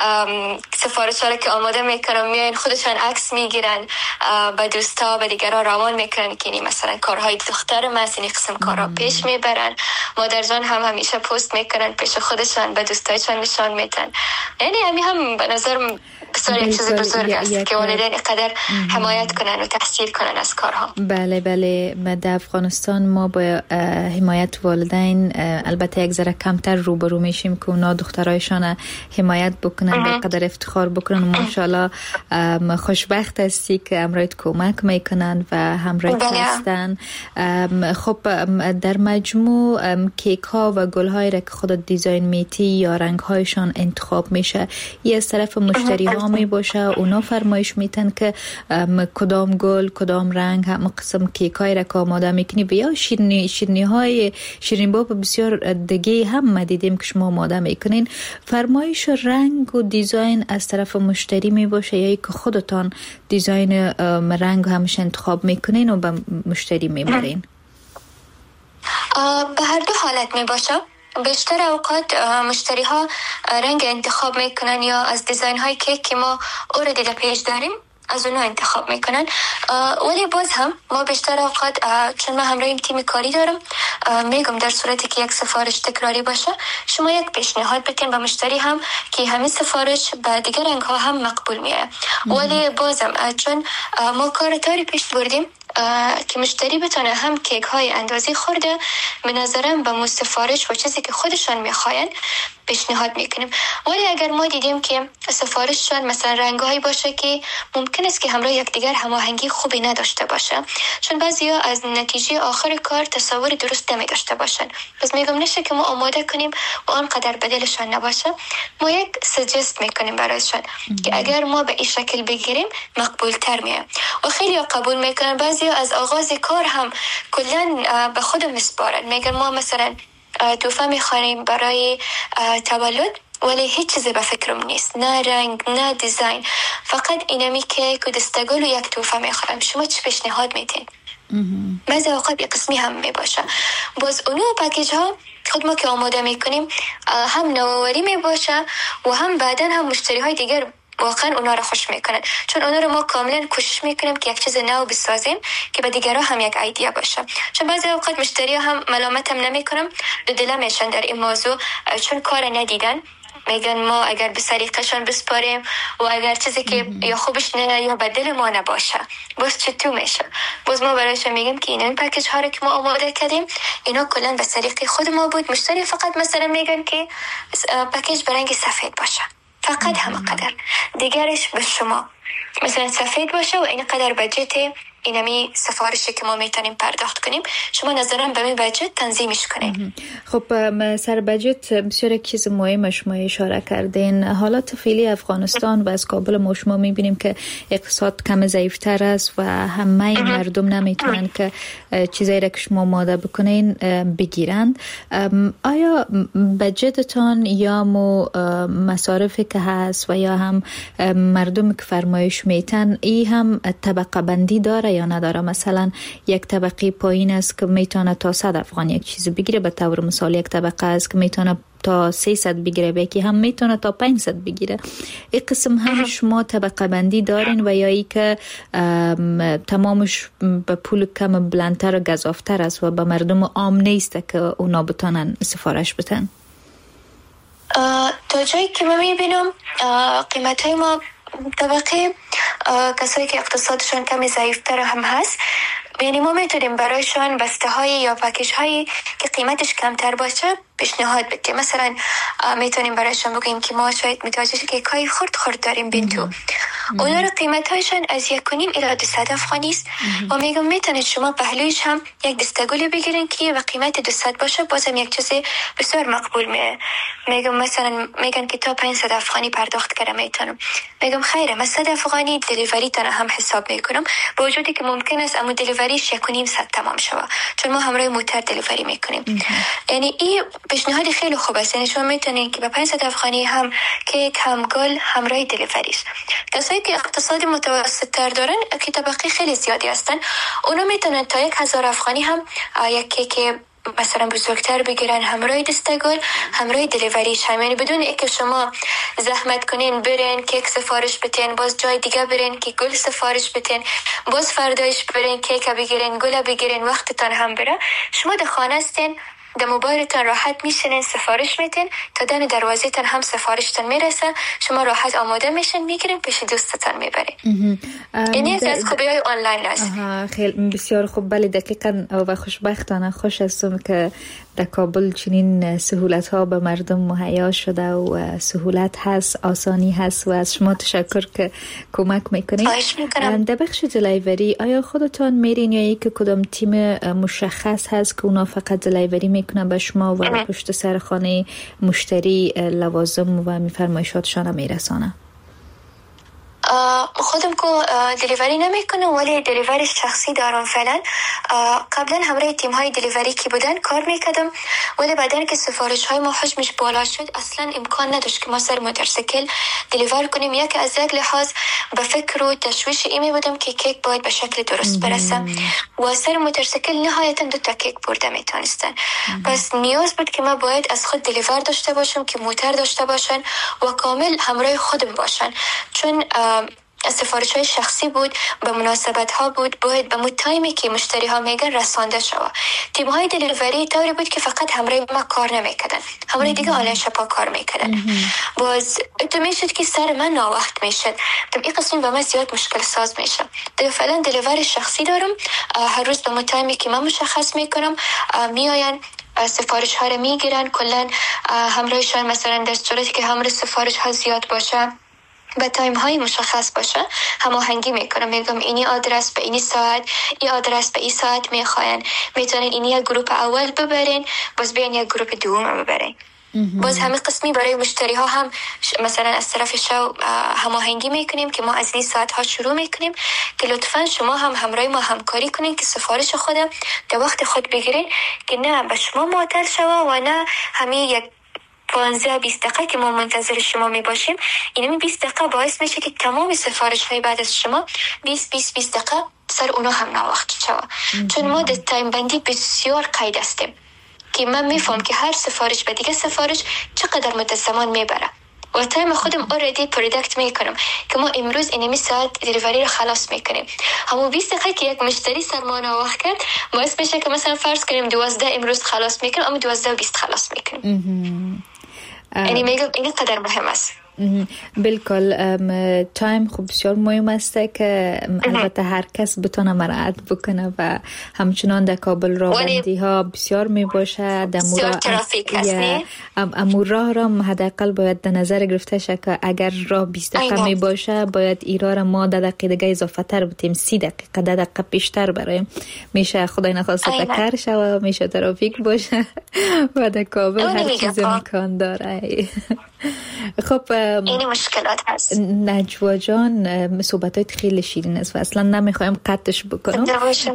سفارش‌ها رو که آماده میکنم میاین خودشان عکس میگیرن با دوستا و دیگران روان میکنن که مثلا کارهای دخترم است این قسم کارها پیش میبرن. مادرجان هم همیشه پست میکنن پیش خودشان به دوستایشان نشان میدن. یعنی همین هم به نظرم بسیار یک چیز بزرگ است که والدین اینقدر حمایت کنن و تحصیل کنن از کارها. بله بله در افغانستان ما با حمایت والدین البته یک ذره کمتر روبرو میشیم که اونا دخترایشان حمایت بکنن به قدر افتخار بکنن. ماشاءالله خوشبخت هستی که همراهت کمک میکنن و همراهت هستن. خب در مجموع کیک ها و گل هایی را که خودت دیزاین میتی یا رنگ هایشان انتخاب میشه یه از طرف مشتری ها می باشه اونا فرمایش میتن که کدام گل کدام رنگ هم قسم کیک های را که آماده میکنی و یا شیرینی شیرینی های شیرین باب بسیار دیگه هم ما دیدیم که شما آماده میکنین. فرمایش رنگ و دیزاین از طرف مشتری می باشه یا که خودتان دیزاین رنگ همش انتخاب میکنین و به مشتری میبرین؟ به هر دو حالت می باشه. بیشتر اوقات مشتری ها رنگ انتخاب میکنن یا از دیزاین های کیک که ما اوردی در پیج داریم از اونها انتخاب میکنن. ولی باز هم ما بیشتر اوقات چون ما همراهیم تیم کاری دارم میگم در صورتی که یک سفارش تکراری باشه شما یک پیشنهاد بتین به مشتری هم که همین سفارش به دیگر رنگ ها هم مقبول میه. ولی بازم چون ما کار تاری پیش بردیم که مشتری بتونه هم کیک های اندازی خورده به نظرم با مو سفارش و چیزی که خودشان میخواین پیشنهاد میکنیم. ولی اگر ما دیدیم که سفارششان مثلا رنگ‌هایی باشه که ممکن است که همراه یکدیگر هماهنگی خوبی نداشته باشه، چون بعضیا از نتیجه آخر کار تصور درست نمی داشته باشن، پس میگم نشه که ما آماده کنیم و آنقدر بدلشان نباشه. ما یک سجست میکنیم برایشان که اگر ما به این شکل بگیریم مقبول تر میه و خیلی قبول میکنن. بعضیا از آغاز کار هم کلا به خود میسپارن، میگن ما مثلا تحفه میخوانیم برای تولد ولی هیچ چیزی به فکرم نیست، نه رنگ نه دیزاین، فقط اینمی که کدستگل و یک تحفه میخوام، شما چه پیشنهاد میدین؟ بعضی اوقات یک قسمی هم میباشه. باز اونو پکیج ها خود ما که آماده میکنیم هم نوآوری میباشه و هم بعدن هم مشتری های دیگر واقعا اونا رو خوش میکنن، چون اونا رو ما کاملا کوشش میکنیم که یک چیز نو بسازیم که به دیگرها هم یک ایده باشه. چون بعضی اوقات مشتری هم ملامت هم نمیکنم، دو دل میشن در این موضوع، چون کار ندیدن، میگن ما اگر به سلیقه‌شان بسپاریم و اگر چیزی که یا خوبش نه یا بدل ما نباشه باز چطور میشه. باز ما برایشون میگیم که این پکیج ها رو که ما آماده کردیم اینا کلا به سلیقه خود ما بود، مشتری فقط مثلا میگن که پکیج به رنگ سفید باشه، فقط همینقدر، دیگرش به شما مثلا سفید باشه و اینقدر بجت اینمی سفارشی که ما میتونیم پرداخت کنیم، شما نظرم به این بجت تنظیمش کنین. خب سر بجت بسیار یک چیز مهم شما اشاره کردین. حالات فعلی افغانستان و از کابل ما شما میبینیم که اقتصاد کم ضعیفتر است و همه مردم نمیتونن که چیزایی را که شما آماده بکنین بگیرند. آیا بجتتان یا مو مصارفی که هست و یا هم مردم که فرمایش میتن ای هم طبقه بندی داره یا نداره؟ مثلا یک طبقه پایین است که میتونه تا صد افغان یک چیز بگیره، به طور مثال یک طبقه است که میتونه تا سیصد بگیره و یکی هم میتونه تا پانصد بگیره. این قسم هم شما طبقه بندی دارین و یا ای که تمامش به پول کم بلندتر و گزافتر است و به مردم عام نیست که اونا بتونن سفارش بتن؟ تا جایی که من میبینم قیمت های ما طبقه کسایی که اقتصادشون کمی ضعیفتر هم هست، یعنی ما میتونیم برایشان بسته های یا پکیج هایی که قیمتش کمتر باشه پیشنهاد بدیم. مثلا میتونیم برایشان بگیم که ما شاید متوجه که کای خرد خرد داریم بینتو، اونا رو قیمت هایشان از یک و نیم الی دوصد افغانی است و میگم میتونید شما پهلویش هم یک دستگلی بگیرین که و قیمت دوصد باشه، بازم یک چیزی بسیار مقبول میه. میگم مثلا میگن که تا پانصد افغانی پرداخت کردم، میتونم میگم خیره من صد افغانی دلیوری تنها هم حساب میکنم، با وجودی که ممکن است اما دلیوریش یک و نیم صد تمام شوه، چون ما همراه موتر دلیوری میکنیم. یعنی این پیشنهاد خیلی خوب است، یعنی شما میتونین که با پانصد افغانی هم کیک هم گل همراه دلیوریش. کسایی که اقتصاد متوسط تر دارن که طبقه خیلی زیادی هستن، اونا میتونن تا یک هزار افغانی هم یک کیک مثلا بزرگتر بگیرن همراه دستگل همراه دلیوریش هم، یعنی بدون اینکه شما زحمت کنین برین کیک سفارش بتین، باز جای دیگه برین که گل سفارش بتین، باز فردایش برین کیک بگیرین گل بگیرین، وقتتان هم بره. شما در خانه هستین، در موبایلتان راحت میشینین سفارش میتین، تا دم دروازه‌تان هم سفارشتان میرسه، شما راحت آماده میشین میگیرین پیش دوستتان میبرین. یعنی از خوبی‌های آنلاین است. خیلی بسیار خوب. بله دقیقاً و خوشبختانه خوش هستم که در کابل چنین سهولت ها به مردم مهیا شده و سهولت هست، آسانی هست و از شما تشکر که کمک میکنید. خواهش میکنم. در بخش دلیوری آیا خودتان میرین یا ای که کدام تیم مشخص هست که اونا فقط دلیوری میکنن به شما و پشت سر خانه مشتری لوازم و میفرمایشاتشان میرسانه؟ خودم که دلیوری نمیکنم ولی دلیوری شخصی دارم فعلا. قبلا همراه تیم های دلیوری که بودن کار میکردم، ولی بعدن که سفارش های ما حجمش بالا شد اصلا امکان نداشت که ما سر موتورسیکل دلیور کنیم. یک از یک لحاظ به فکر و تشویش ایمی بودم که کیک باید به شکل درست برسه و سر موتورسیکل نهایتا دو تا کیک برده میتونستن. پس نیاز بود که ما باید از خود دلیور داشته باشم که موتور داشته باشن و کامل همراه خودم باشن، چون سفارش های شخصی بود، به مناسبت ها بود، باید به مو تایمی که مشتری ها میگن رسانده شود. تیم های دلیوری طوری بود که فقط همراه ما کار نمیکردن، همراه دیگه آنلاین شپا کار میکردن. باز تو میشد که سر من ناوقت میشد، تو این قسم به من زیاد مشکل ساز میشه. در فعلا دلیوری شخصی دارم، هر روز به مو تایمی که من مشخص میکنم میاین سفارش ها رو میگیرن، کلن همراهشان مثلا در صورتی که همراه سفارش ها زیاد باشه به تایم های مشخص باشه هماهنگی میکنم، میگم اینی آدرس به اینی ساعت، این آدرس به این ساعت میخواین، میتونین اینی یک گروپ اول ببرین باز بیان یک گروپ دوم ببرین. باز همه قسمی برای مشتری ها هم مثلا از طرف شو هماهنگی میکنیم که ما از این ساعت ها شروع میکنیم که لطفا شما هم همراه ما همکاری کنین که سفارش خودم در وقت خود بگیرین که نه به شما معطل شوه و نه همین یک پانزده بیست دقیقه که ما منتظر شما می باشیم. این بیست دقیقه باعث میشه که تمام سفارش های بعد از شما بیست بیست بیست دقیقه سر اونا هم ناوقت شوه، چون ما در تایم بندی بسیار قید هستیم که من میفهم که هر سفارش به دیگه سفارش چقدر مدت زمان میبره و تایم خودم اوردی پردکت میکنم که ما امروز اینمی ساعت دیلیوری رو خلاص میکنیم. همون بیست دقیقه که یک مشتری سر ما ناوقت کرد باعث میشه که مثلا فرض کنیم دوازده امروز خلاص میکنیم اما دوازده و بیست خلاص میکنیم. یعنی میگم این قدر مهم است. بالکل تایم خوب بسیار مهم است که البته هر کس بتونه مراعات بکنه و همچنان در کابل راه ها بسیار می باشه، در مورد امور راه را حداقل باید در نظر گرفته شه که اگر راه بیست دقیقه می باشه باید ایرا را ما در دقیقه دیگه اضافه تر بتیم، سی دقیقه در دقیقه پیشتر برایم میشه خدای نخواسته تکر شه و میشه ترافیک باشه و در کابل هر چیز امکان داره. خب این مشکلات هست. نجوا جان صحبتات خیلی شیرین است و اصلا نمیخوایم قطعش بکنم.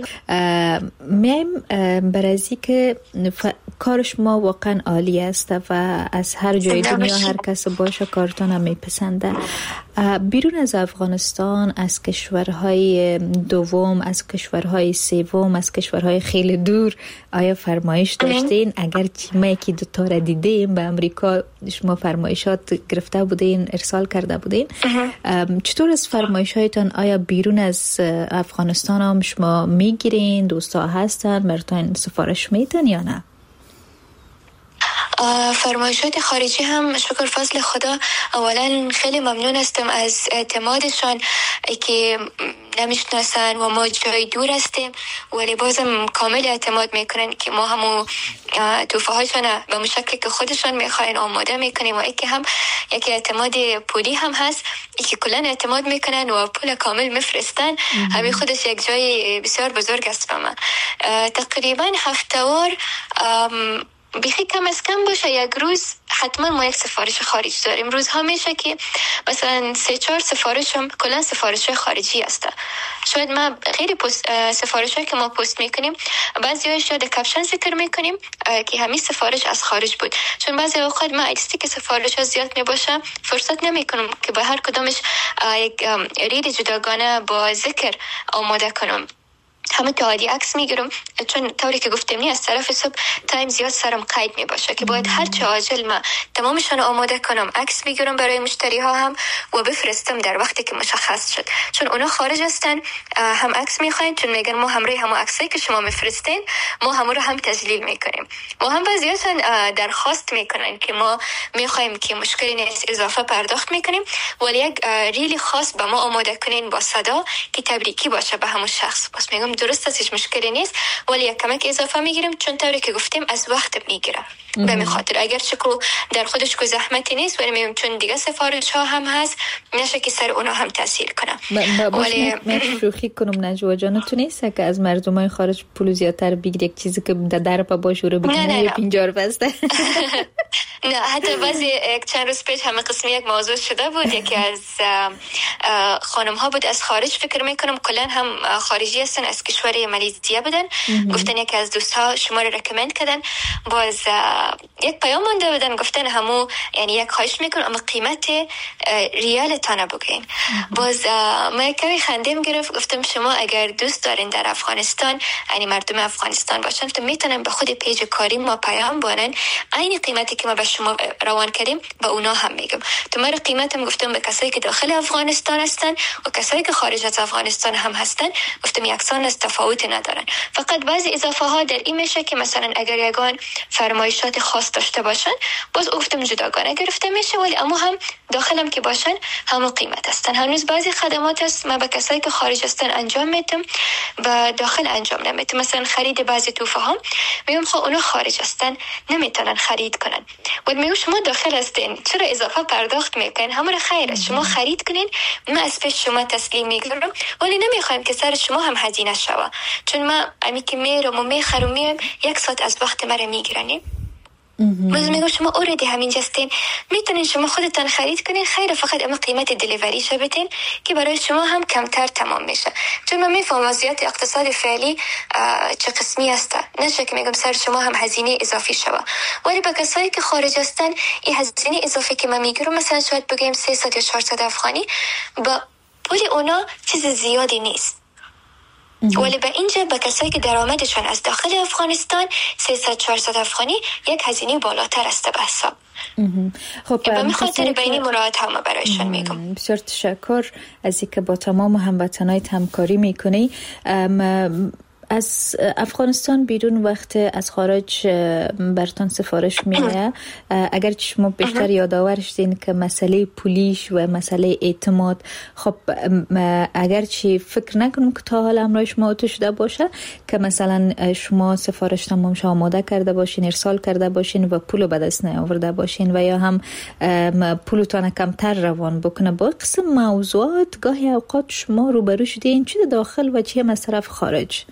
میایم برای که ف... کارش ما واقعا عالی است و از هر جای دنیا هر کس باشه کارتون هم میپسنده. بیرون از افغانستان، از کشورهای دوم، از کشورهای سوم، از کشورهای خیلی دور آیا فرمایش داشتین؟ اگر چیمه که دوتا را دیدیم به امریکا شما فرمایشات گرفته بودین، ارسال کرده بودین، چطور از فرمایش هایتان آیا بیرون از افغانستان هم شما میگیرین؟ دوستا هستن براتون سفارش میتن یا نه؟ فرمایشات خارجی هم شکر فضل خدا اولا خیلی ممنون هستم از اعتمادشان که نمیشناسن و ما جای دور هستیم ولی بازم کامل اعتماد میکنن که ما همو توفه هاشون به مشکل که خودشان میخواین آماده میکنیم و ایکی هم یکی اعتماد پولی هم هست که کلن اعتماد میکنن و پول کامل میفرستن. همین خودش یک جای بسیار بزرگ است به من. تقریبا هفته‌وار بیخی کم از کم باشه یک روز حتما ما یک سفارش خارج داریم. روزها میشه که مثلا سه چهار سفارش هم کلا سفارش خارجی هسته. شاید ما خیلی سفارش هایی که ما پست میکنیم بعضی هایش یاد کپشن ذکر میکنیم که همین سفارش از خارج بود، چون بعضی اوقات ما ایستی که سفارش ها زیاد میباشه فرصت نمیکنم که به هر کدامش یک رید جداگانه با ذکر آماده کنم. همه تا عادی عکس میگیرم چون طوری که گفتم نی از طرف صبح تایم زیاد سرم قید می باشه که باید هر چه عاجل ما تمامشون آماده کنم، عکس میگیرم برای مشتری ها هم و بفرستم در وقتی که مشخص شد، چون اونا خارج هستن هم عکس میخواین، چون میگن ما همراه هم عکسایی که شما میفرستین ما هم رو هم تسجیل میکنیم. ما هم بعضیاشون درخواست میکنن که ما میخوایم که مشکلی نیست اضافه پرداخت میکنیم ولی یک ریلی خاص به ما آماده کنین با صدا که تبریکی باشه به همون شخص. پس میگم درست است هیچ مشکلی نیست ولی یک کمک اضافه میگیریم چون طوری که گفتیم از وقت میگیره به می خاطر اگر چه کو در خودش کو زحمتی نیست ولی میگم چون دیگه سفارش ها هم هست نشه که سر اونا هم تاثیر کنه. ولی من شوخی کنم نجوا جان تو نیست که از مردمای خارج پول زیادتر بگیری یک چیزی که در در پا باشه رو بگیری پنجار بسته. نه حتی بعضی یک چند روز پیش همه قسمی یک موضوع شده بود، یکی از خانم ها بود از خارج فکر میکنم کلا هم خارجی هستن از کشور مالزی بودن، گفتن یکی از دوست ها شما رو رکمند کردن، باز یک پیام مونده بودن گفتن همو یعنی یک خواهش میکنم اما قیمت ریال تانه بگین. باز من کمی خندیم گرفت، گفتم شما اگر دوست دارین در افغانستان یعنی مردم افغانستان باشن تو میتونن به خود پیج کاری ما پیام بانن عین قیمتی که ما به شما روان کردیم به اونا هم میگم. تو من قیمتم گفتم به کسایی که داخل افغانستان هستن و کسایی که خارج از افغانستان هم هستن گفتم یکسان است، تفاوت ندارن. فقط بعضی اضافه ها در این میشه که مثلا اگر یگان فرمایشات خاص داشته باشن باز گفتم جداگانه گرفته میشه ولی اما هم داخلم که باشن همون قیمت هستن. هنوز بعضی خدمات هست ما به کسایی که خارج هستن انجام میدم و داخل انجام نمیدم. مثلا خرید بعضی توفه ها میگم خب اونا خارج هستن نمیتونن خرید کنن و میگم شما داخل هستین چرا اضافه پرداخت میکنین؟ همون خیر است شما خرید کنین، ما از پیش شما تسلیم میگیرم، ولی نمیخوایم که سر شما هم هزینه شوه، چون ما امی که میرم و میخرم میام یک ساعت از وقت مرا میگیرنیم. باز میگم شما اوردی همین جستین، میتونین شما خودتان خرید کنین، خیر فقط اما قیمت دلیوری شو بدین که برای شما هم کمتر تمام میشه. چون من میفهم وضعیت اقتصادی فعلی چه قسمی است، نشه که میگم سر شما هم هزینه اضافی شوه، ولی با کسایی که خارج هستن این هزینه اضافی که من میگیرم مثلا شاید بگیم سیصد یا چهارصد افغانی، با پول اونا چیز زیادی نیست. ولی به اینجا به کسایی که درآمدشان از داخل افغانستان سیصد چهارصد افغانی یک هزینه بالاتر است به حساب. خب به همین خاطر بینی مراعات هم برایشان میگم. بسیار تشکر از اینکه با تمام هموطنایت همکاری میکنی. از افغانستان بیرون وقت از خارج برتان سفارش میاد، اگر شما بیشتر یادآورش دین که مسئله پولیش و مسئله اعتماد، خب اگر چی فکر نکنم که تا حالا امرای شما تو شده باشه که مثلا شما سفارش تمام شما آماده کرده باشین، ارسال کرده باشین و پولو به دست نیاورده باشین و یا هم پولتون کمتر روان بکنه. با قسم موضوعات گاهی اوقات شما روبرو شدین چه داخل و چه از طرف خارج؟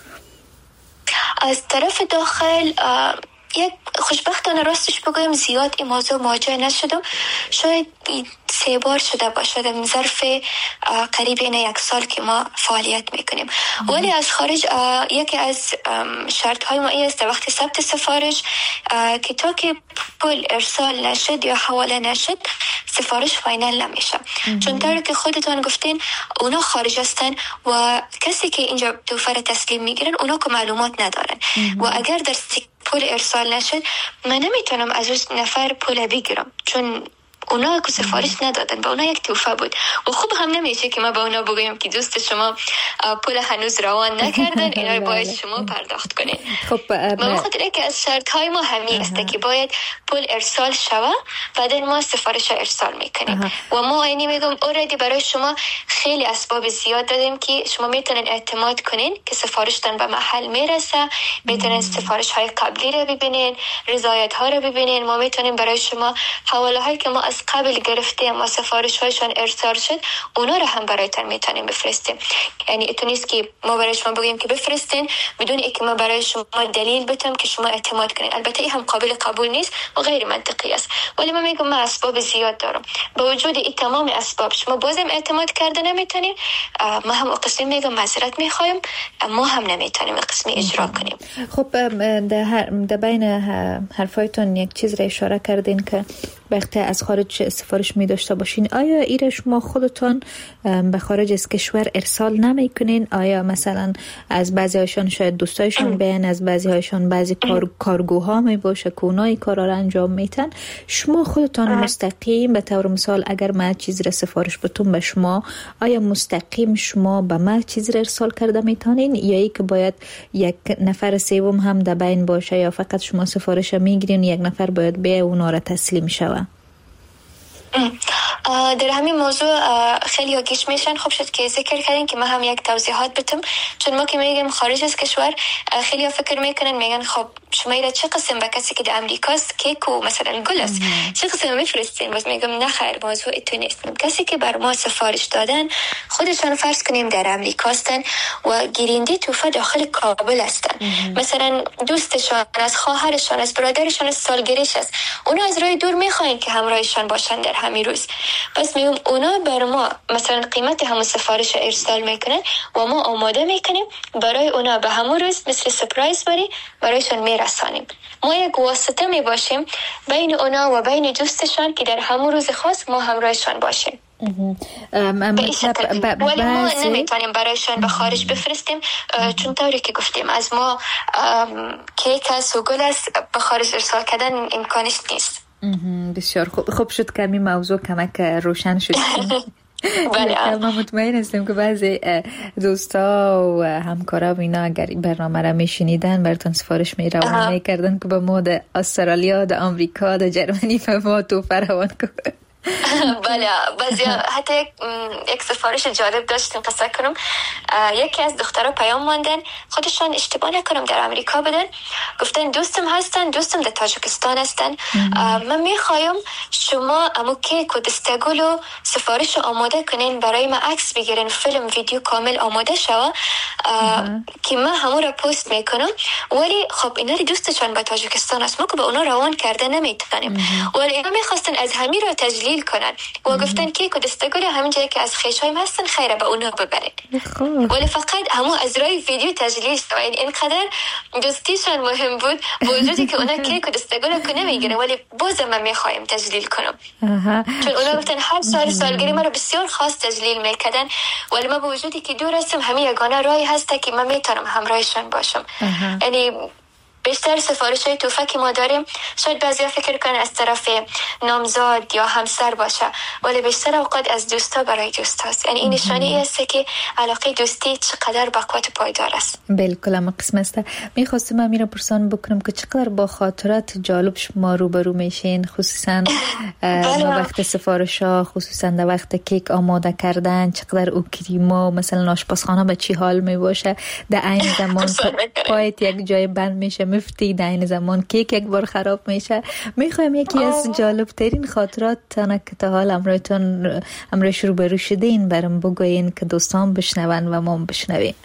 از طرف داخل یک خوشبختانه راستش بگویم زیاد این موضوع مواجه نشدم، شاید سه بار شده باشه در ظرف قریب این یک سال که ما فعالیت میکنیم. ولی از خارج یکی از شرط های ما این است وقتی ثبت سفارش که تا که پول ارسال نشد یا حواله نشد سفارش فاینال نمیشه، چون طوری که خودتون گفتین اونا خارج هستن و کسی که اینجا توفه را تسلیم میگیرن اونا که معلومات ندارن و اگر در پول ارسال نشد من نمیتونم از اون نفر پول بگیرم، چون اونا که سفارش ندادن، به اونا یک توفه بود و خوب هم نمیشه که ما به اونا بگویم که دوست شما پول هنوز روان نکردن، اینا رو باید شما پرداخت کنین. خب به خاطر اینکه از شرط های ما همین است که باید پول ارسال شوه بعد ما سفارش ارسال میکنیم و ما اینی میگم اوردی برای شما خیلی اسباب زیاد دادیم که شما میتونین اعتماد کنین که سفارشتان به محل میرسه، میتونین سفارش های قبلی رو ببینین، رضایت ها رو ببینین، ما میتونیم برای شما حواله هایی که ما از قبل گرفتیم و سفارش هایشان ارسال شد اونا رو هم برایتان میتونیم بفرستیم. یعنی اتو نیست که ما برای شما بگیم که بفرستین بدون اینکه ما برای شما دلیل بدم که شما اعتماد کنین. البته این هم قابل قبول نیست و غیر منطقی است، ولی من میگم من اسباب زیاد دارم، با وجود این تمام اسباب شما بازم اعتماد کرده نمیتونین، ما هم قسمی میگم معذرت میخوایم، ما هم نمیتونیم قسمی اجرا کنیم. خب در بین حرفایتون یک چیز را اشاره کردین که وقتی از خارج سفارش می داشته باشین، آیا ایره شما خودتان به خارج از کشور ارسال نمی کنین؟ آیا مثلا از بعضی هایشان شاید دوستایشون بیان، از بعضی هایشان بعضی کار، کارگوها می باشه که اونایی کارا را انجام میتن، شما خودتان مستقیم به طور مثال اگر ما چیز را سفارش بتون به شما، آیا مستقیم شما به ما چیز را ارسال کرده میتونین یا ای که باید یک نفر سوم هم در بین باشه یا فقط شما سفارش میگیرین یک نفر باید به اونا را تسلیم شوه؟ در همین موضوع خیلی گیج میشن. خوب شد که ذکر کردین که ما هم یک توضیحات بتم، چون ما که میگیم خارج از کشور خیلی فکر میکنن میگن خب شما ایره چه قسم به کسی که در امریکاست کیک و مثلا گل است چه قسم میفرستین؟ باز میگم نه خیر، موضوع ایتو نیست. کسی که بر ما سفارش دادن خودشان فرض کنیم در امریکا هستن و گیرنده توفه داخل کابل هستن، مثلا دوستشان، از خواهرشان، از برادرشان از سالگریش است، اونا از راه دور میخواین که همراهشان باشن در همین روز. پس میگم اونا بر ما مثلا قیمت همون سفارش ارسال میکنن و ما آماده میکنیم برای اونا به همون روز مثل سپرایز بری برایشان میرسانیم. ما یک واسطه میباشیم بین اونا و بین دوستشان که در همون روز خاص ما همراهشان باشیم. ولی ما نمیتونیم برایشان به خارج بفرستیم، چون طوری که گفتیم از ما کیک است و گل است به خارج ارسال کردن امکانش نیست. بسیار خوب. خوب شد که این موضوع کمک روشن شد. بله ما مطمئن هستیم که بعضی دوستا و همکارا و اینا اگر برنامه را میشنیدن براتون سفارش میروان میکردن که به ما در استرالیا، در آمریکا، در جرمنی به ما توفه روان کنن. بله بعضی حتی یک, یک سفارش جالب داشتیم قصه کنم. یکی از دخترها پیام ماندن خودشان اشتباه نکنم در امریکا بدن، گفتن دوستم هستن، دوستم در تاجیکستان هستن، من میخوایم شما امو کیک و دستگلو سفارش آماده کنین برای ما عکس بگیرین، فیلم ویدیو کامل آماده شوه که من همون را پست میکنم. ولی خب اینا دوستشان به تاجیکستان است، ما که به اونا روان کرده نمیتونیم، ولی اینا میخواستن از همین را تجلیل کنن و گفتن کیک و دستگل همین جایی که از خیشایم هستن خیره به اونا ببرین، ولی فقط همون از روی ویدیو تجلیل شد. یعنی اینقدر دوستیشان مهم بود وجودی که اونا کیک و دستگل کنه میگیرن، ولی باز من میخوایم تجلیل کنم. چون اونا گفتن هر سال سالگیری ما رو بسیار خاص تجلیل میکردن، ولی ما با وجودی که دور هستم همین یگانه راهی هست که من میتونم همراهشان باشم. یعنی بیشتر سفارش های توفه که ما داریم شاید بعضیا فکر کنن از طرف نامزاد یا همسر باشه، ولی بیشتر اوقات از دوستا برای دوست هست. یعنی این نشانه است که علاقه دوستی چقدر بقوت پایدار است. بالکل هم قسم است. میخواستم من میرا پرسان بکنم که چقدر با خاطرات جالب شما روبرو میشین، خصوصا در وقت سفارش ها، خصوصا در وقت کیک آماده کردن، چقدر او کریما مثلا آشپزخانه به چی حال می باشه، در عین زمان پایت یک جای بند میشه مفتی، در این زمان کیک یک بار خراب میشه. میخوایم یکی از جالب ترین خاطرات تانه که تا حال امرایتون امرای شروع برو شده این برام بگوین که دوستان بشنون و ما بشنویم.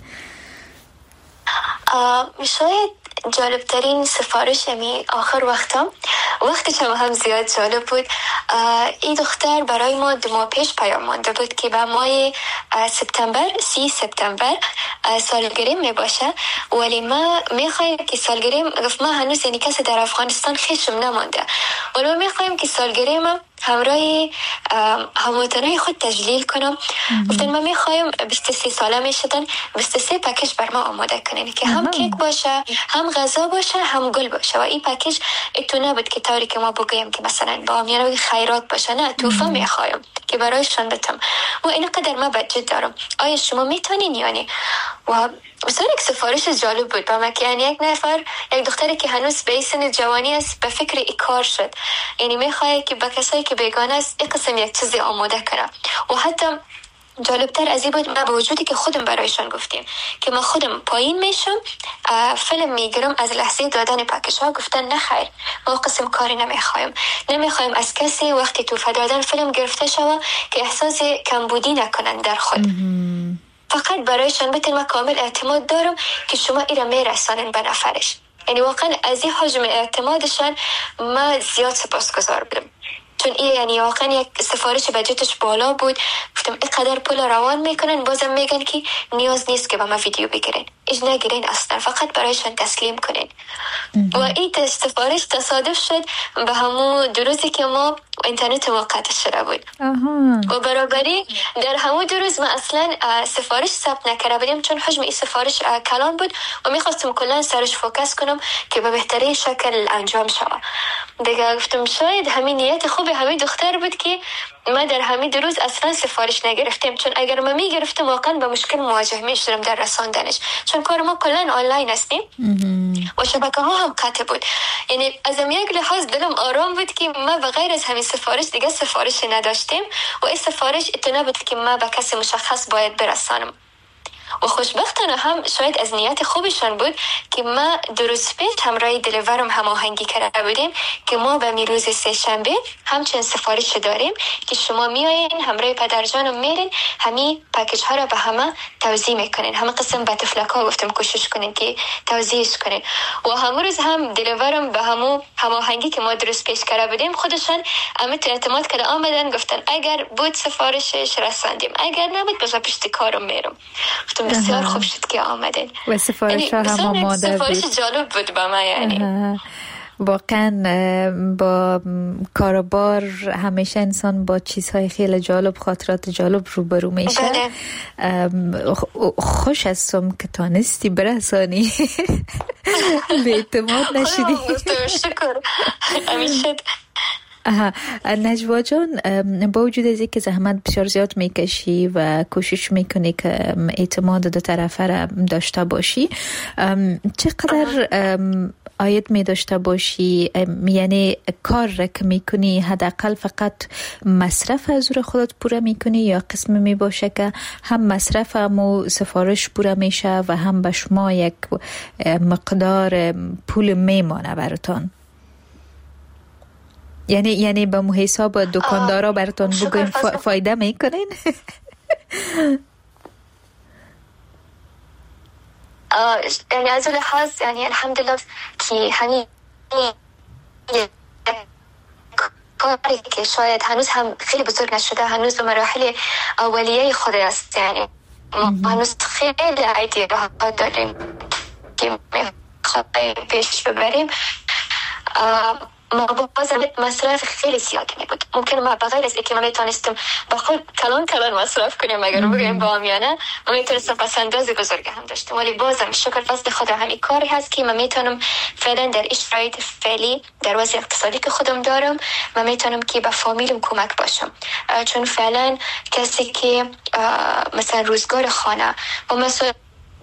شاید جالب ترین سفارش می آخر وقتم وقتی شما هم زیاد جالب بود. این دختر برای ما دو ماه پیش پیام مانده بود که به ماه سپتامبر سی سپتامبر سالگریم می باشه، ولی ما می خواهیم که سالگریم گفت ما هنوز یعنی کسی در افغانستان خیشم نمانده، ولی ما می خواهیم که سالگریم همراه هموطنای خود تجلیل کنم. گفتن ما میخوایم بیست و سه ساله میشدن بیست و سه پکیج بر ما آماده کنین که هم کیک باشه، هم غذا باشه، هم گل باشه. و این پکیج اتو نبود که طوری که ما بگویم که مثلا با میانوی خیرات باشه، نه توفه میخوایم که برایشان بتم. و این قدر ما بجد دارم، آیا شما میتونین؟ یعنی و مثلا یک سفارش جالب بود با ما که یعنی یک نفر یک دختری که هنوز به سن جوانی است به فکر ای کار شد، یعنی میخواد که با کسایی که بیگانه است این قسم یک چیزی آماده کنه. و حتی جالبتر از این بود ما با وجودی که خودم برایشان گفتیم که ما خودم پایین میشم فیلم میگیرم از لحظه دادن پکیج ها، گفتن نه خیر ما قسم کاری نمیخوایم، نمیخوایم از کسی وقتی توفه دادن فیلم گرفته شوه که احساس کمبودی نکنن در خود. فقط برایشان بتن ما کامل اعتماد دارم که شما ایره میرسانن به نفرش. یعنی واقعا از این حجم اعتمادشان ما زیاد سپاسگزار بودم، چون این یعنی واقعا یک سفارش بجتش بالا بود. گفتم اینقدر پول روان میکنن بازم میگن که نیاز نیست که با ما ویدیو بگیرین، ایش نگیرین اصلا، فقط برایشان تسلیم کنین. و این سفارش تصادف شد به همون دو روزی که ما اینترنت ما قطع شده بود. و برابری در همون دو روز ما اصلا سفارش ثبت نکرده بودیم، چون حجم این سفارش کلان بود و میخواستم کلا سرش فوکس کنم که به بهترین شکل انجام شود. دیگه گفتم شاید همین نیت خوب همین دختر بود که ما در همین دو روز اصلا سفارش نگرفتیم، چون اگر ما میگرفتم واقعا با مشکل مواجه میشدم در رساندنش، چون کار ما کلا آنلاین هستیم و شبکه ها هم قطع بود. یعنی از یک لحاظ دلم آرام بود که ما بغیر از همین سفارش دیگه سفارش نداشتیم و این سفارش اتنا بود که ما به کسی مشخص باید برسانم. و خوشبختانه هم شاید از نیت خوبشان بود که ما دو روز پیش همراه دلیورم هماهنگی کرده بودیم که ما به میروز سه شنبه همچنین سفارش داریم که شما میایین همراه پدرجانم میرین همین پکیج ها را به همه توزیع میکنین، همه قسم به تفلک ها گفتم کوشش کنین که توزیعش کنین. و همون روز هم دلیورم به همون هماهنگی که ما درست پیش کرده بودیم خودشان امت اعتماد کرده آمدن، گفتن اگر بود سفارشش رساندیم، اگر نبود بذار پشت کارم میرم. بسیار خوب شد که آمدین و سفارش ها هم آماده بود. سفارش جالب بود با من. یعنی واقعا با کاروبار همیشه انسان با چیزهای خیلی جالب، خاطرات جالب روبرو میشه. خوش هستم که تانستی برسانی، به اعتماد نشدی. شکر همین شد. نجوا جان، با وجود از اینکه زحمت بسیار زیاد میکشی و کوشش میکنی که اعتماد دو طرفه را داشته باشی، چقدر عاید می داشته باشی؟ یعنی کار را که میکنی حداقل فقط مصرف از رو خودت پوره میکنی یا قسم می باشه که هم مصرف هم و سفارش پوره میشه و هم به شما یک مقدار پول میمانه براتان؟ یعنی یعنی به مو حساب دکاندارا براتون بگوین فا فایده میکنین؟ یعنی از اون لحاظ یعنی الحمدلله که همین کاری که شاید هنوز هم خیلی بزرگ نشده، هنوز به مراحل اولیه خود است، یعنی ما هنوز خیلی ایده ها داریم که میخوایم پیش ببریم. ما باز مصرف خیلی زیادی می بود. ممکن ما بغیر از اینکه ما میتونستم با خود کلان کلان مصرف کنیم اگر بگیم با امیانه، ما میتونستم پس اندازی بزرگ هم داشتیم، ولی بازم شکر فضل خدا همین کاری هست که ما میتونم فعلا در شرایط فعلی در وضع اقتصادی که خودم دارم و میتونم که به فامیلم کمک باشم، چون فعلا کسی که مثلا روزگار خانه و مصرف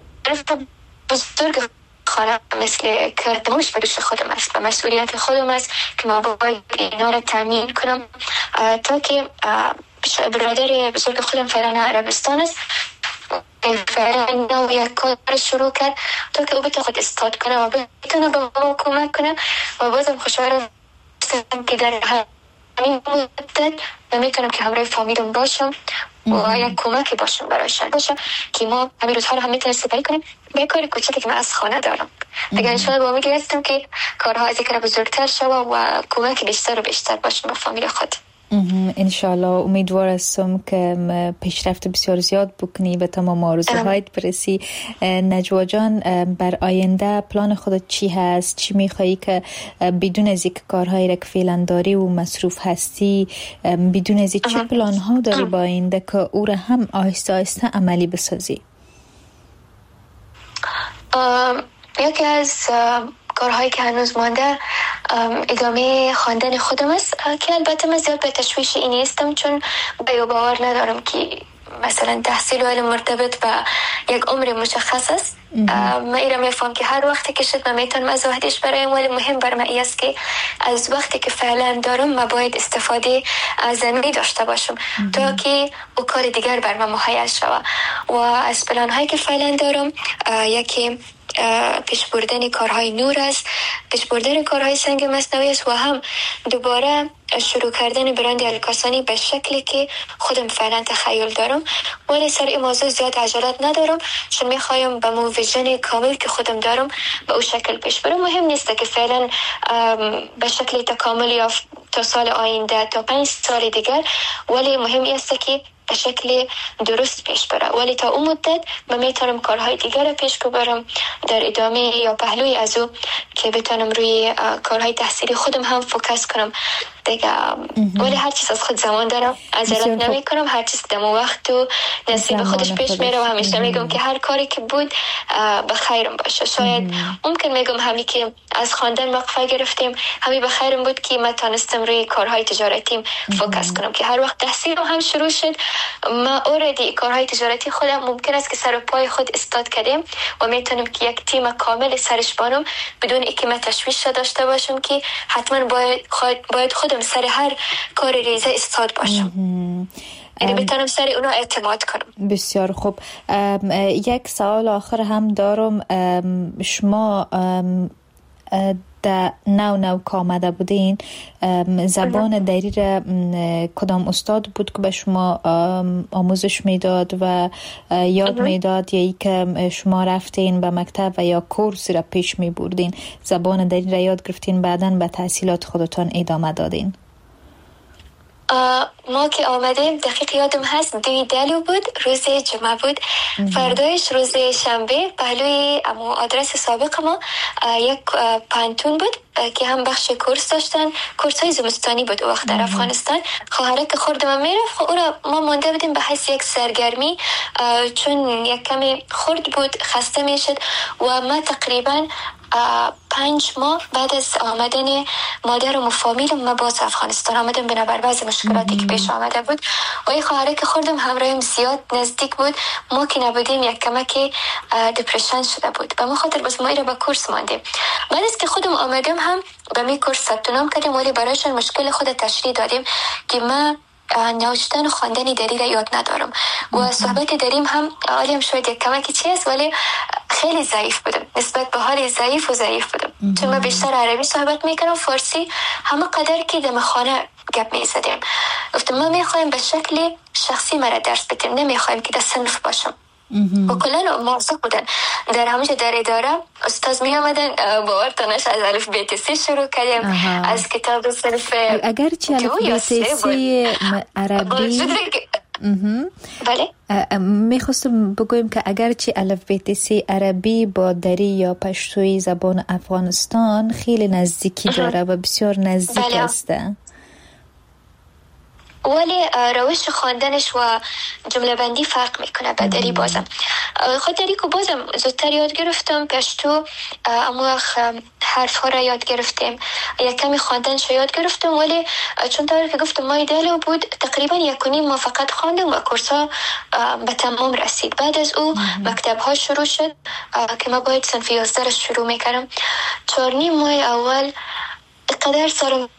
بزرگ خانه مثل کردموش به دوش خودم است و مسئولیت خودم است که ما باید اینا را تامین کنم تا که برادر بزرگ خودم فعلا عربستان است، فعلا نو یک کار شروع کرد تا که او بتونه خود استاد کنه و بتونه به ما کمک کنه و بازم خوشحالم که در همین مدت میتونم که همراه فامیلم باشم و یک کمکی باشم برایشان باشم که ما همین روزها رو هم میتونیم سپری کنیم به کار کوچکی که من از خانه دارم. دیگه انشاءالله با امید هستم که کارها از یک را بزرگتر شود و کمک بیشتر و بیشتر باشم به فامیل خود. انشالله امیدوار هستم که پیشرفت بسیار زیاد بکنی به تمام آرزوهایت برسی. نجوا جان، بر آینده پلان خودت چی هست؟ چی میخوایی که بدون از اینکه کارهایی را که فعلا داری و مصروف هستی، بدون از چه پلان ها داری با آینده که او را هم آهسته آهسته عملی بسازی؟ یکی از کارهایی که هنوز مانده ادامه خواندن خودم است که البته من زیاد به تشویش این نیستم، چون به باور ندارم که مثلا تحصیل و علم مرتبط با یک عمر مشخص است. من ایرا میفهم که هر وقتی که شد من میتونم از وحدش برایم، ولی مهم بر من است که از وقتی که فعلا دارم من باید استفاده از زمینی داشته باشم تا که او کار دیگر بر من مهیا شود. و از پلان هایی که فعلا دارم یکی پیش بردن کارهای نور است، پیش بردن کارهای سنگ مصنوعی است و هم دوباره شروع کردن برند الکاسانی به شکلی که خودم فعلا تخیل دارم، ولی سر این موضوع زیاد عجلت ندارم، چون میخوایم به مو ویژن کامل که خودم دارم به او شکل پیش برم. مهم نیست که فعلا به شکل تکامل یا تا سال آینده تا پنج سال دیگر، ولی مهم است که به شکل درست پیش بره، ولی تا اون مدت من میتونم کارهای دیگر پیش ببرم در ادامه یا پهلوی از او که بتونم روی کارهای تحصیلی خودم هم فوکس کنم دیگه. ولی هر چیز از خود زمان دارم، عجلت نمی کنم، هر چیز دم وقت و نصیب خودش پیش میره و همیشه میگم که هر کاری که بود به خیرم باشه. شاید ممکن میگم همین که از خواندن وقفه گرفتیم همین به خیرم بود که من تونستم روی کارهای تجارتیم فوکس کنم که هر وقت تحصیلم هم شروع شد ما اوردی کارهای تجارتی خودم ممکن است که سر و پای خود استاد کردیم و میتونم که یک تیم کامل سرش بانم بدون اینکه من تشویش داشته باشم که حتما باید باید خودم سر هر کار ریزه استاد باشم، یعنی بتونم سر اونا اعتماد کنم. بسیار خوب. یک سوال آخر هم دارم. شما در نو نو که آمده بودین زبان دری را کدام استاد بود که به شما آموزش میداد و یاد میداد، یا ای که شما رفتین به مکتب و یا کورس را پیش می بردین زبان دری را یاد گرفتین بعداً به تحصیلات خودتان ادامه دادین؟ ما که آمدیم دقیق یادم هست دوی دلو بود، روز جمعه بود. فردایش روز شنبه پهلوی اما آدرس سابق ما یک پانتون بود که هم بخش کورس داشتن، کورس های زمستانی بود او وقت در افغانستان. خواهره که خوردم میرفت او را ما مانده بودیم به حیث یک سرگرمی، چون یک کمی خورد بود خسته میشد و ما تقریبا پنج ماه بعد از آمدن مادر و فامیلم ما باز افغانستان آمدم بنابر بعض مشکلاتی که پیش آمده بود و این خواهره که خوردم همراهیم زیاد نزدیک بود. ما که نبودیم یک کمک دپرشن شده بود به ما خاطر بس ما ایره به کورس ماندیم. بعد از که خودم آمدم هم به می کورس ثبت نام کردیم ولی برایشان مشکل خود تشریح دادیم که ما نوشتن و خواندن دری را یاد ندارم و صحبت دریم هم حالی هم شاید یک کمکی چی است ولی خیلی ضعیف بودم نسبت به حال ضعیف و ضعیف بودم چون من بیشتر عربی صحبت میکنم فارسی همه قدر که دم خانه گپ میزدیم. گفتم ما میخوایم به شکل شخصی مرا درس بدیم نمیخوایم که در صنف باشم و کلا موافق بودن. در همونجا در اداره استاد می آمدن باورتانش از الف بیت سی شروع کردیم از کتاب صنف اگر چه الف بیت سی عربی بله میخواستم بگویم که اگرچه الف بیت سی عربی با دری یا پشتوی زبان افغانستان خیلی نزدیکی داره و بسیار نزدیک بله. است ولی روش خواندنش و جمله بندی فرق میکنه به دری. بازم خود دری که بازم زودتر یاد گرفتم پشتو اما حرف ها را یاد گرفتیم یک کمی خواندنش یاد گرفتم ولی چون طوری که گفتم ما ایدالو بود تقریبا یک و نیم ما فقط خواندم و کورس ها به تمام رسید. بعد از او مکتب ها شروع شد که ما باید صنف یازده شروع میکردم. چهار نیم ماه اول قدر سرم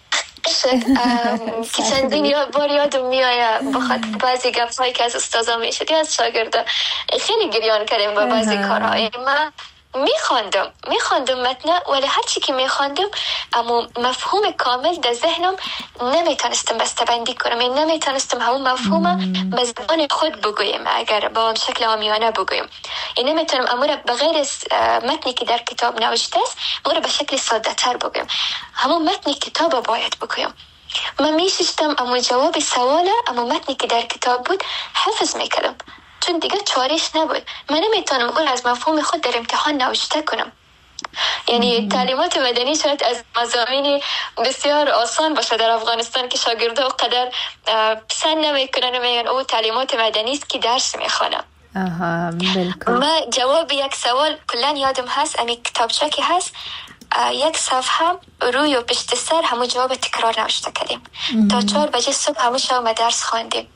که چندین یا بار یادم میآید بخاطر بعضی گپ هایی که از استادا میشد یا از شاگردا خیلی گریان کردیم با بعضی کارها. من میخواندم میخواندم متن ولی هر چی که میخواندم اما مفهوم کامل در ذهنم نمیتونستم بسته‌بندی کنم. یعنی نمیتونستم همون مفهوم به زبان خود بگویم اگر با شکل عامیانه بگویم. یعنی نمیتونم امور بغیر از متنی که در کتاب نوشته است امور به شکل ساده تر بگویم. همون متن کتاب باید بگویم. من میشستم اما جواب سواله اما متنی که در کتاب بود حفظ میکردم چون دیگه چارش نبود. من نمیتونم اون از مفهوم خود در امتحان نوشته کنم. یعنی تعلیمات مدنی شاید از مضامین بسیار آسان باشه در افغانستان که شاگردا قدر پسند نمیکنن و میگن او تعلیمات مدنی است که درس میخوانم. آها بالکل. ما جواب یک سوال کلا یادم هست امی کتابچه که هست یک صفحه روی و پشت سر همون جواب تکرار نوشته کردیم تا چهار بجه صبح همون شب درس خواندیم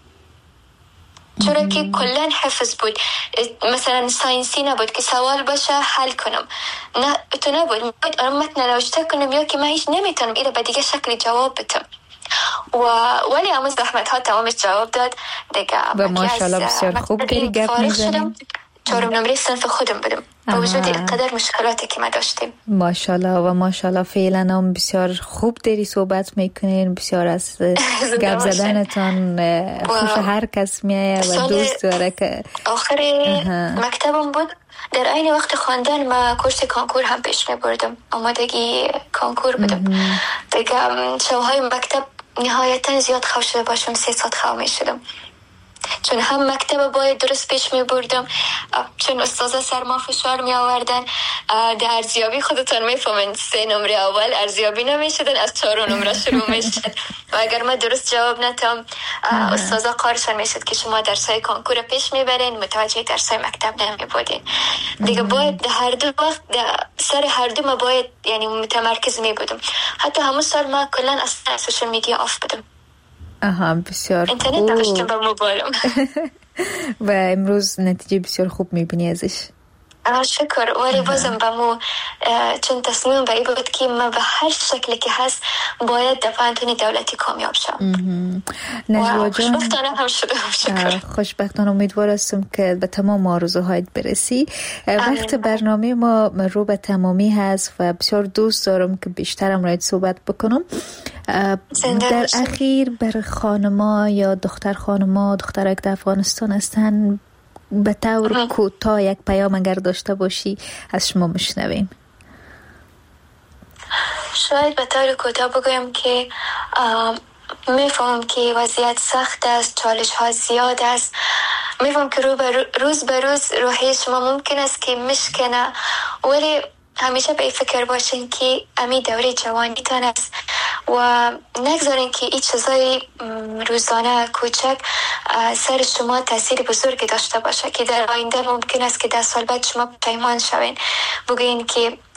چرا که کلن حفظ بود. مثلا ساینسی نبود که سوال باشه حل کنم نه تو نبود من متن نوشته کنم یا که من هیچ نمیتونم ایره به دیگه شکل جواب بدم و ولی همون زحمت ها تمامش جواب داد دیگه. و ماشاءالله بسیار خوب داری گپ میزنیم. چهارم نمره صنف خودم بودم با وجود اینقدر مشکلاتی که ما داشتیم. ماشاءالله و ماشاءالله فعلا هم بسیار خوب داری صحبت میکنین. بسیار از گپ زدنتان خوش هر کس میایه و دوست داره که آخر مکتبم بود. در این وقت خواندن ما کورس کانکور هم پیش میبردم. آمادگی کانکور بودم دیگه. شبهای مکتب نهایتا زیاد خواه شده باشم سه ساعت خواه میشدم چون هم مکتب باید درست پیش می بردم چون استاذا سر ما فشار می آوردن. در ارزیابی خودتان می فهمند سه نمره اول ارزیابی نمی شدن از چهار نمره شروع می شد و اگر ما درست جواب نتم استاذا قارشان می شد که شما درسای کانکور پیش می برین متوجه درسای مکتب نمی بودین دیگه. باید در هر دو وقت سر هر دو ما باید یعنی متمرکز می بودم. حتی همون سال ما کلن اصلا سوشل میدیا آف بدم. آها بسیار خوب. اینترنت داشتم با موبایلم و امروز نتیجه بسیار خوب میبینی ازش. شکر. ولی بازم با مو چون تصمیم به این بود که من به هر شکلی که هست باید در پانتون دولتی کامیاب شم. نجوا جان خوشبختانه هم شده. شکر. خوشبختانه امیدوار هستم که به تمام آرزوهایت برسی. وقت برنامه ما رو به تمامی هست و بسیار دوست دارم که بیشترم راید صحبت بکنم. در اخیر بر خانما یا دختر خانما دخترک در افغانستان هستن به طور کوتاه یک پیام اگر داشته باشی از شما میشنویم. شاید به طور کوتاه بگویم که میفهمم که وضعیت سخت است، چالش ها زیاد است. میفهمم که رو بر روز به روز روحی شما ممکن است که مشکنه ولی همیشه به فکر باشین که امی دوره جوانی تان است و نگذارین که این چیزای روزانه کوچک سر شما تاثیر بزرگی داشته باشه که در آینده ممکن است که ده سال بعد شما پشیمان شوین. بگوین که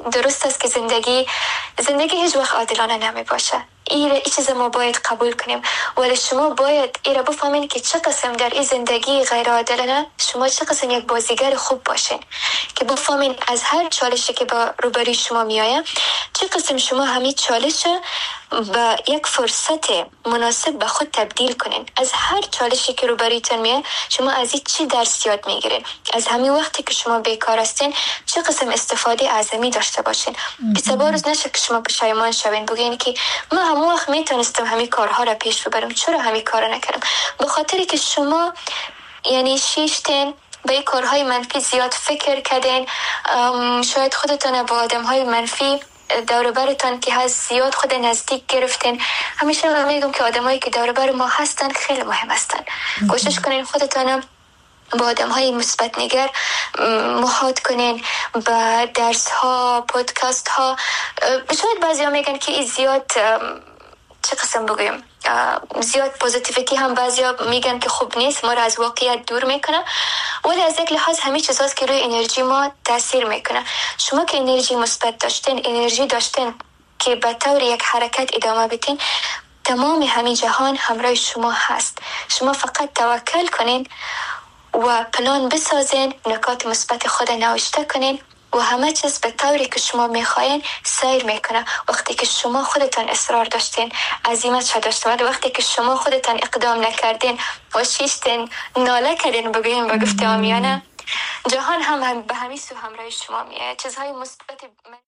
درست است که زندگی زندگی هیچ وقت عادلانه نمی باشه. این این چیز ما باید قبول کنیم، ولی شما باید این را بفهمین که چه قسم در این زندگی غیر عادلانه شما چه قسم یک بازیگر خوب باشین، که بفهمین از هر چالشی که با روبروی شما میآید چه قسم شما همین چالش با یک فرصت مناسب به خود تبدیل کنین. از هر چالشی که روبرویتون میاد شما از این چی درس یاد میگیرین، از همین وقتی که شما بیکار هستین چه قسم استفاده اعظمی داشته باشین که سبا روز نشه که شما پشیمان شوین بگین که ما همون وقت میتونستم همین کارها را پیش ببرم، چرا همین کارا نکردم؟ به خاطری که شما یعنی شیشتین به این کارهای منفی زیاد فکر کردین، شاید خودتان با آدمهای منفی دور برتان که هست زیاد خود نزدیک گرفتین. همیشه من میگم که آدمایی که دور بر ما هستن خیلی مهم هستن. کوشش کنین خودتان با آدم‌های مثبت نگر محاط کنین، با درس ها، پادکست ها. شاید بعضیا میگن که این زیاد چه قسم بگویم زیاد پوزیتیویتی هم بعضیا میگن که خوب نیست، ما را از واقعیت دور میکنه، ولی از یک لحاظ همه چیزاست که روی انرژی ما تاثیر میکنه. شما که انرژی مثبت داشتین، انرژی داشتین که به طور یک حرکت ادامه بدین، تمام همین جهان همراه شما هست. شما فقط توکل کنین و پلان بسازین، نکات مثبت خود نوشته کنین و همه چیز به طوری که شما میخواین سیر میکنه. وقتی که شما خودتان اصرار داشتین، عزیمت شد داشتین، وقتی که شما خودتان اقدام نکردین و شیشتین ناله کردین بگوین با گفته آمیانه، جهان هم, هم به همین سو همراه شما میاد. چیزهای مثبت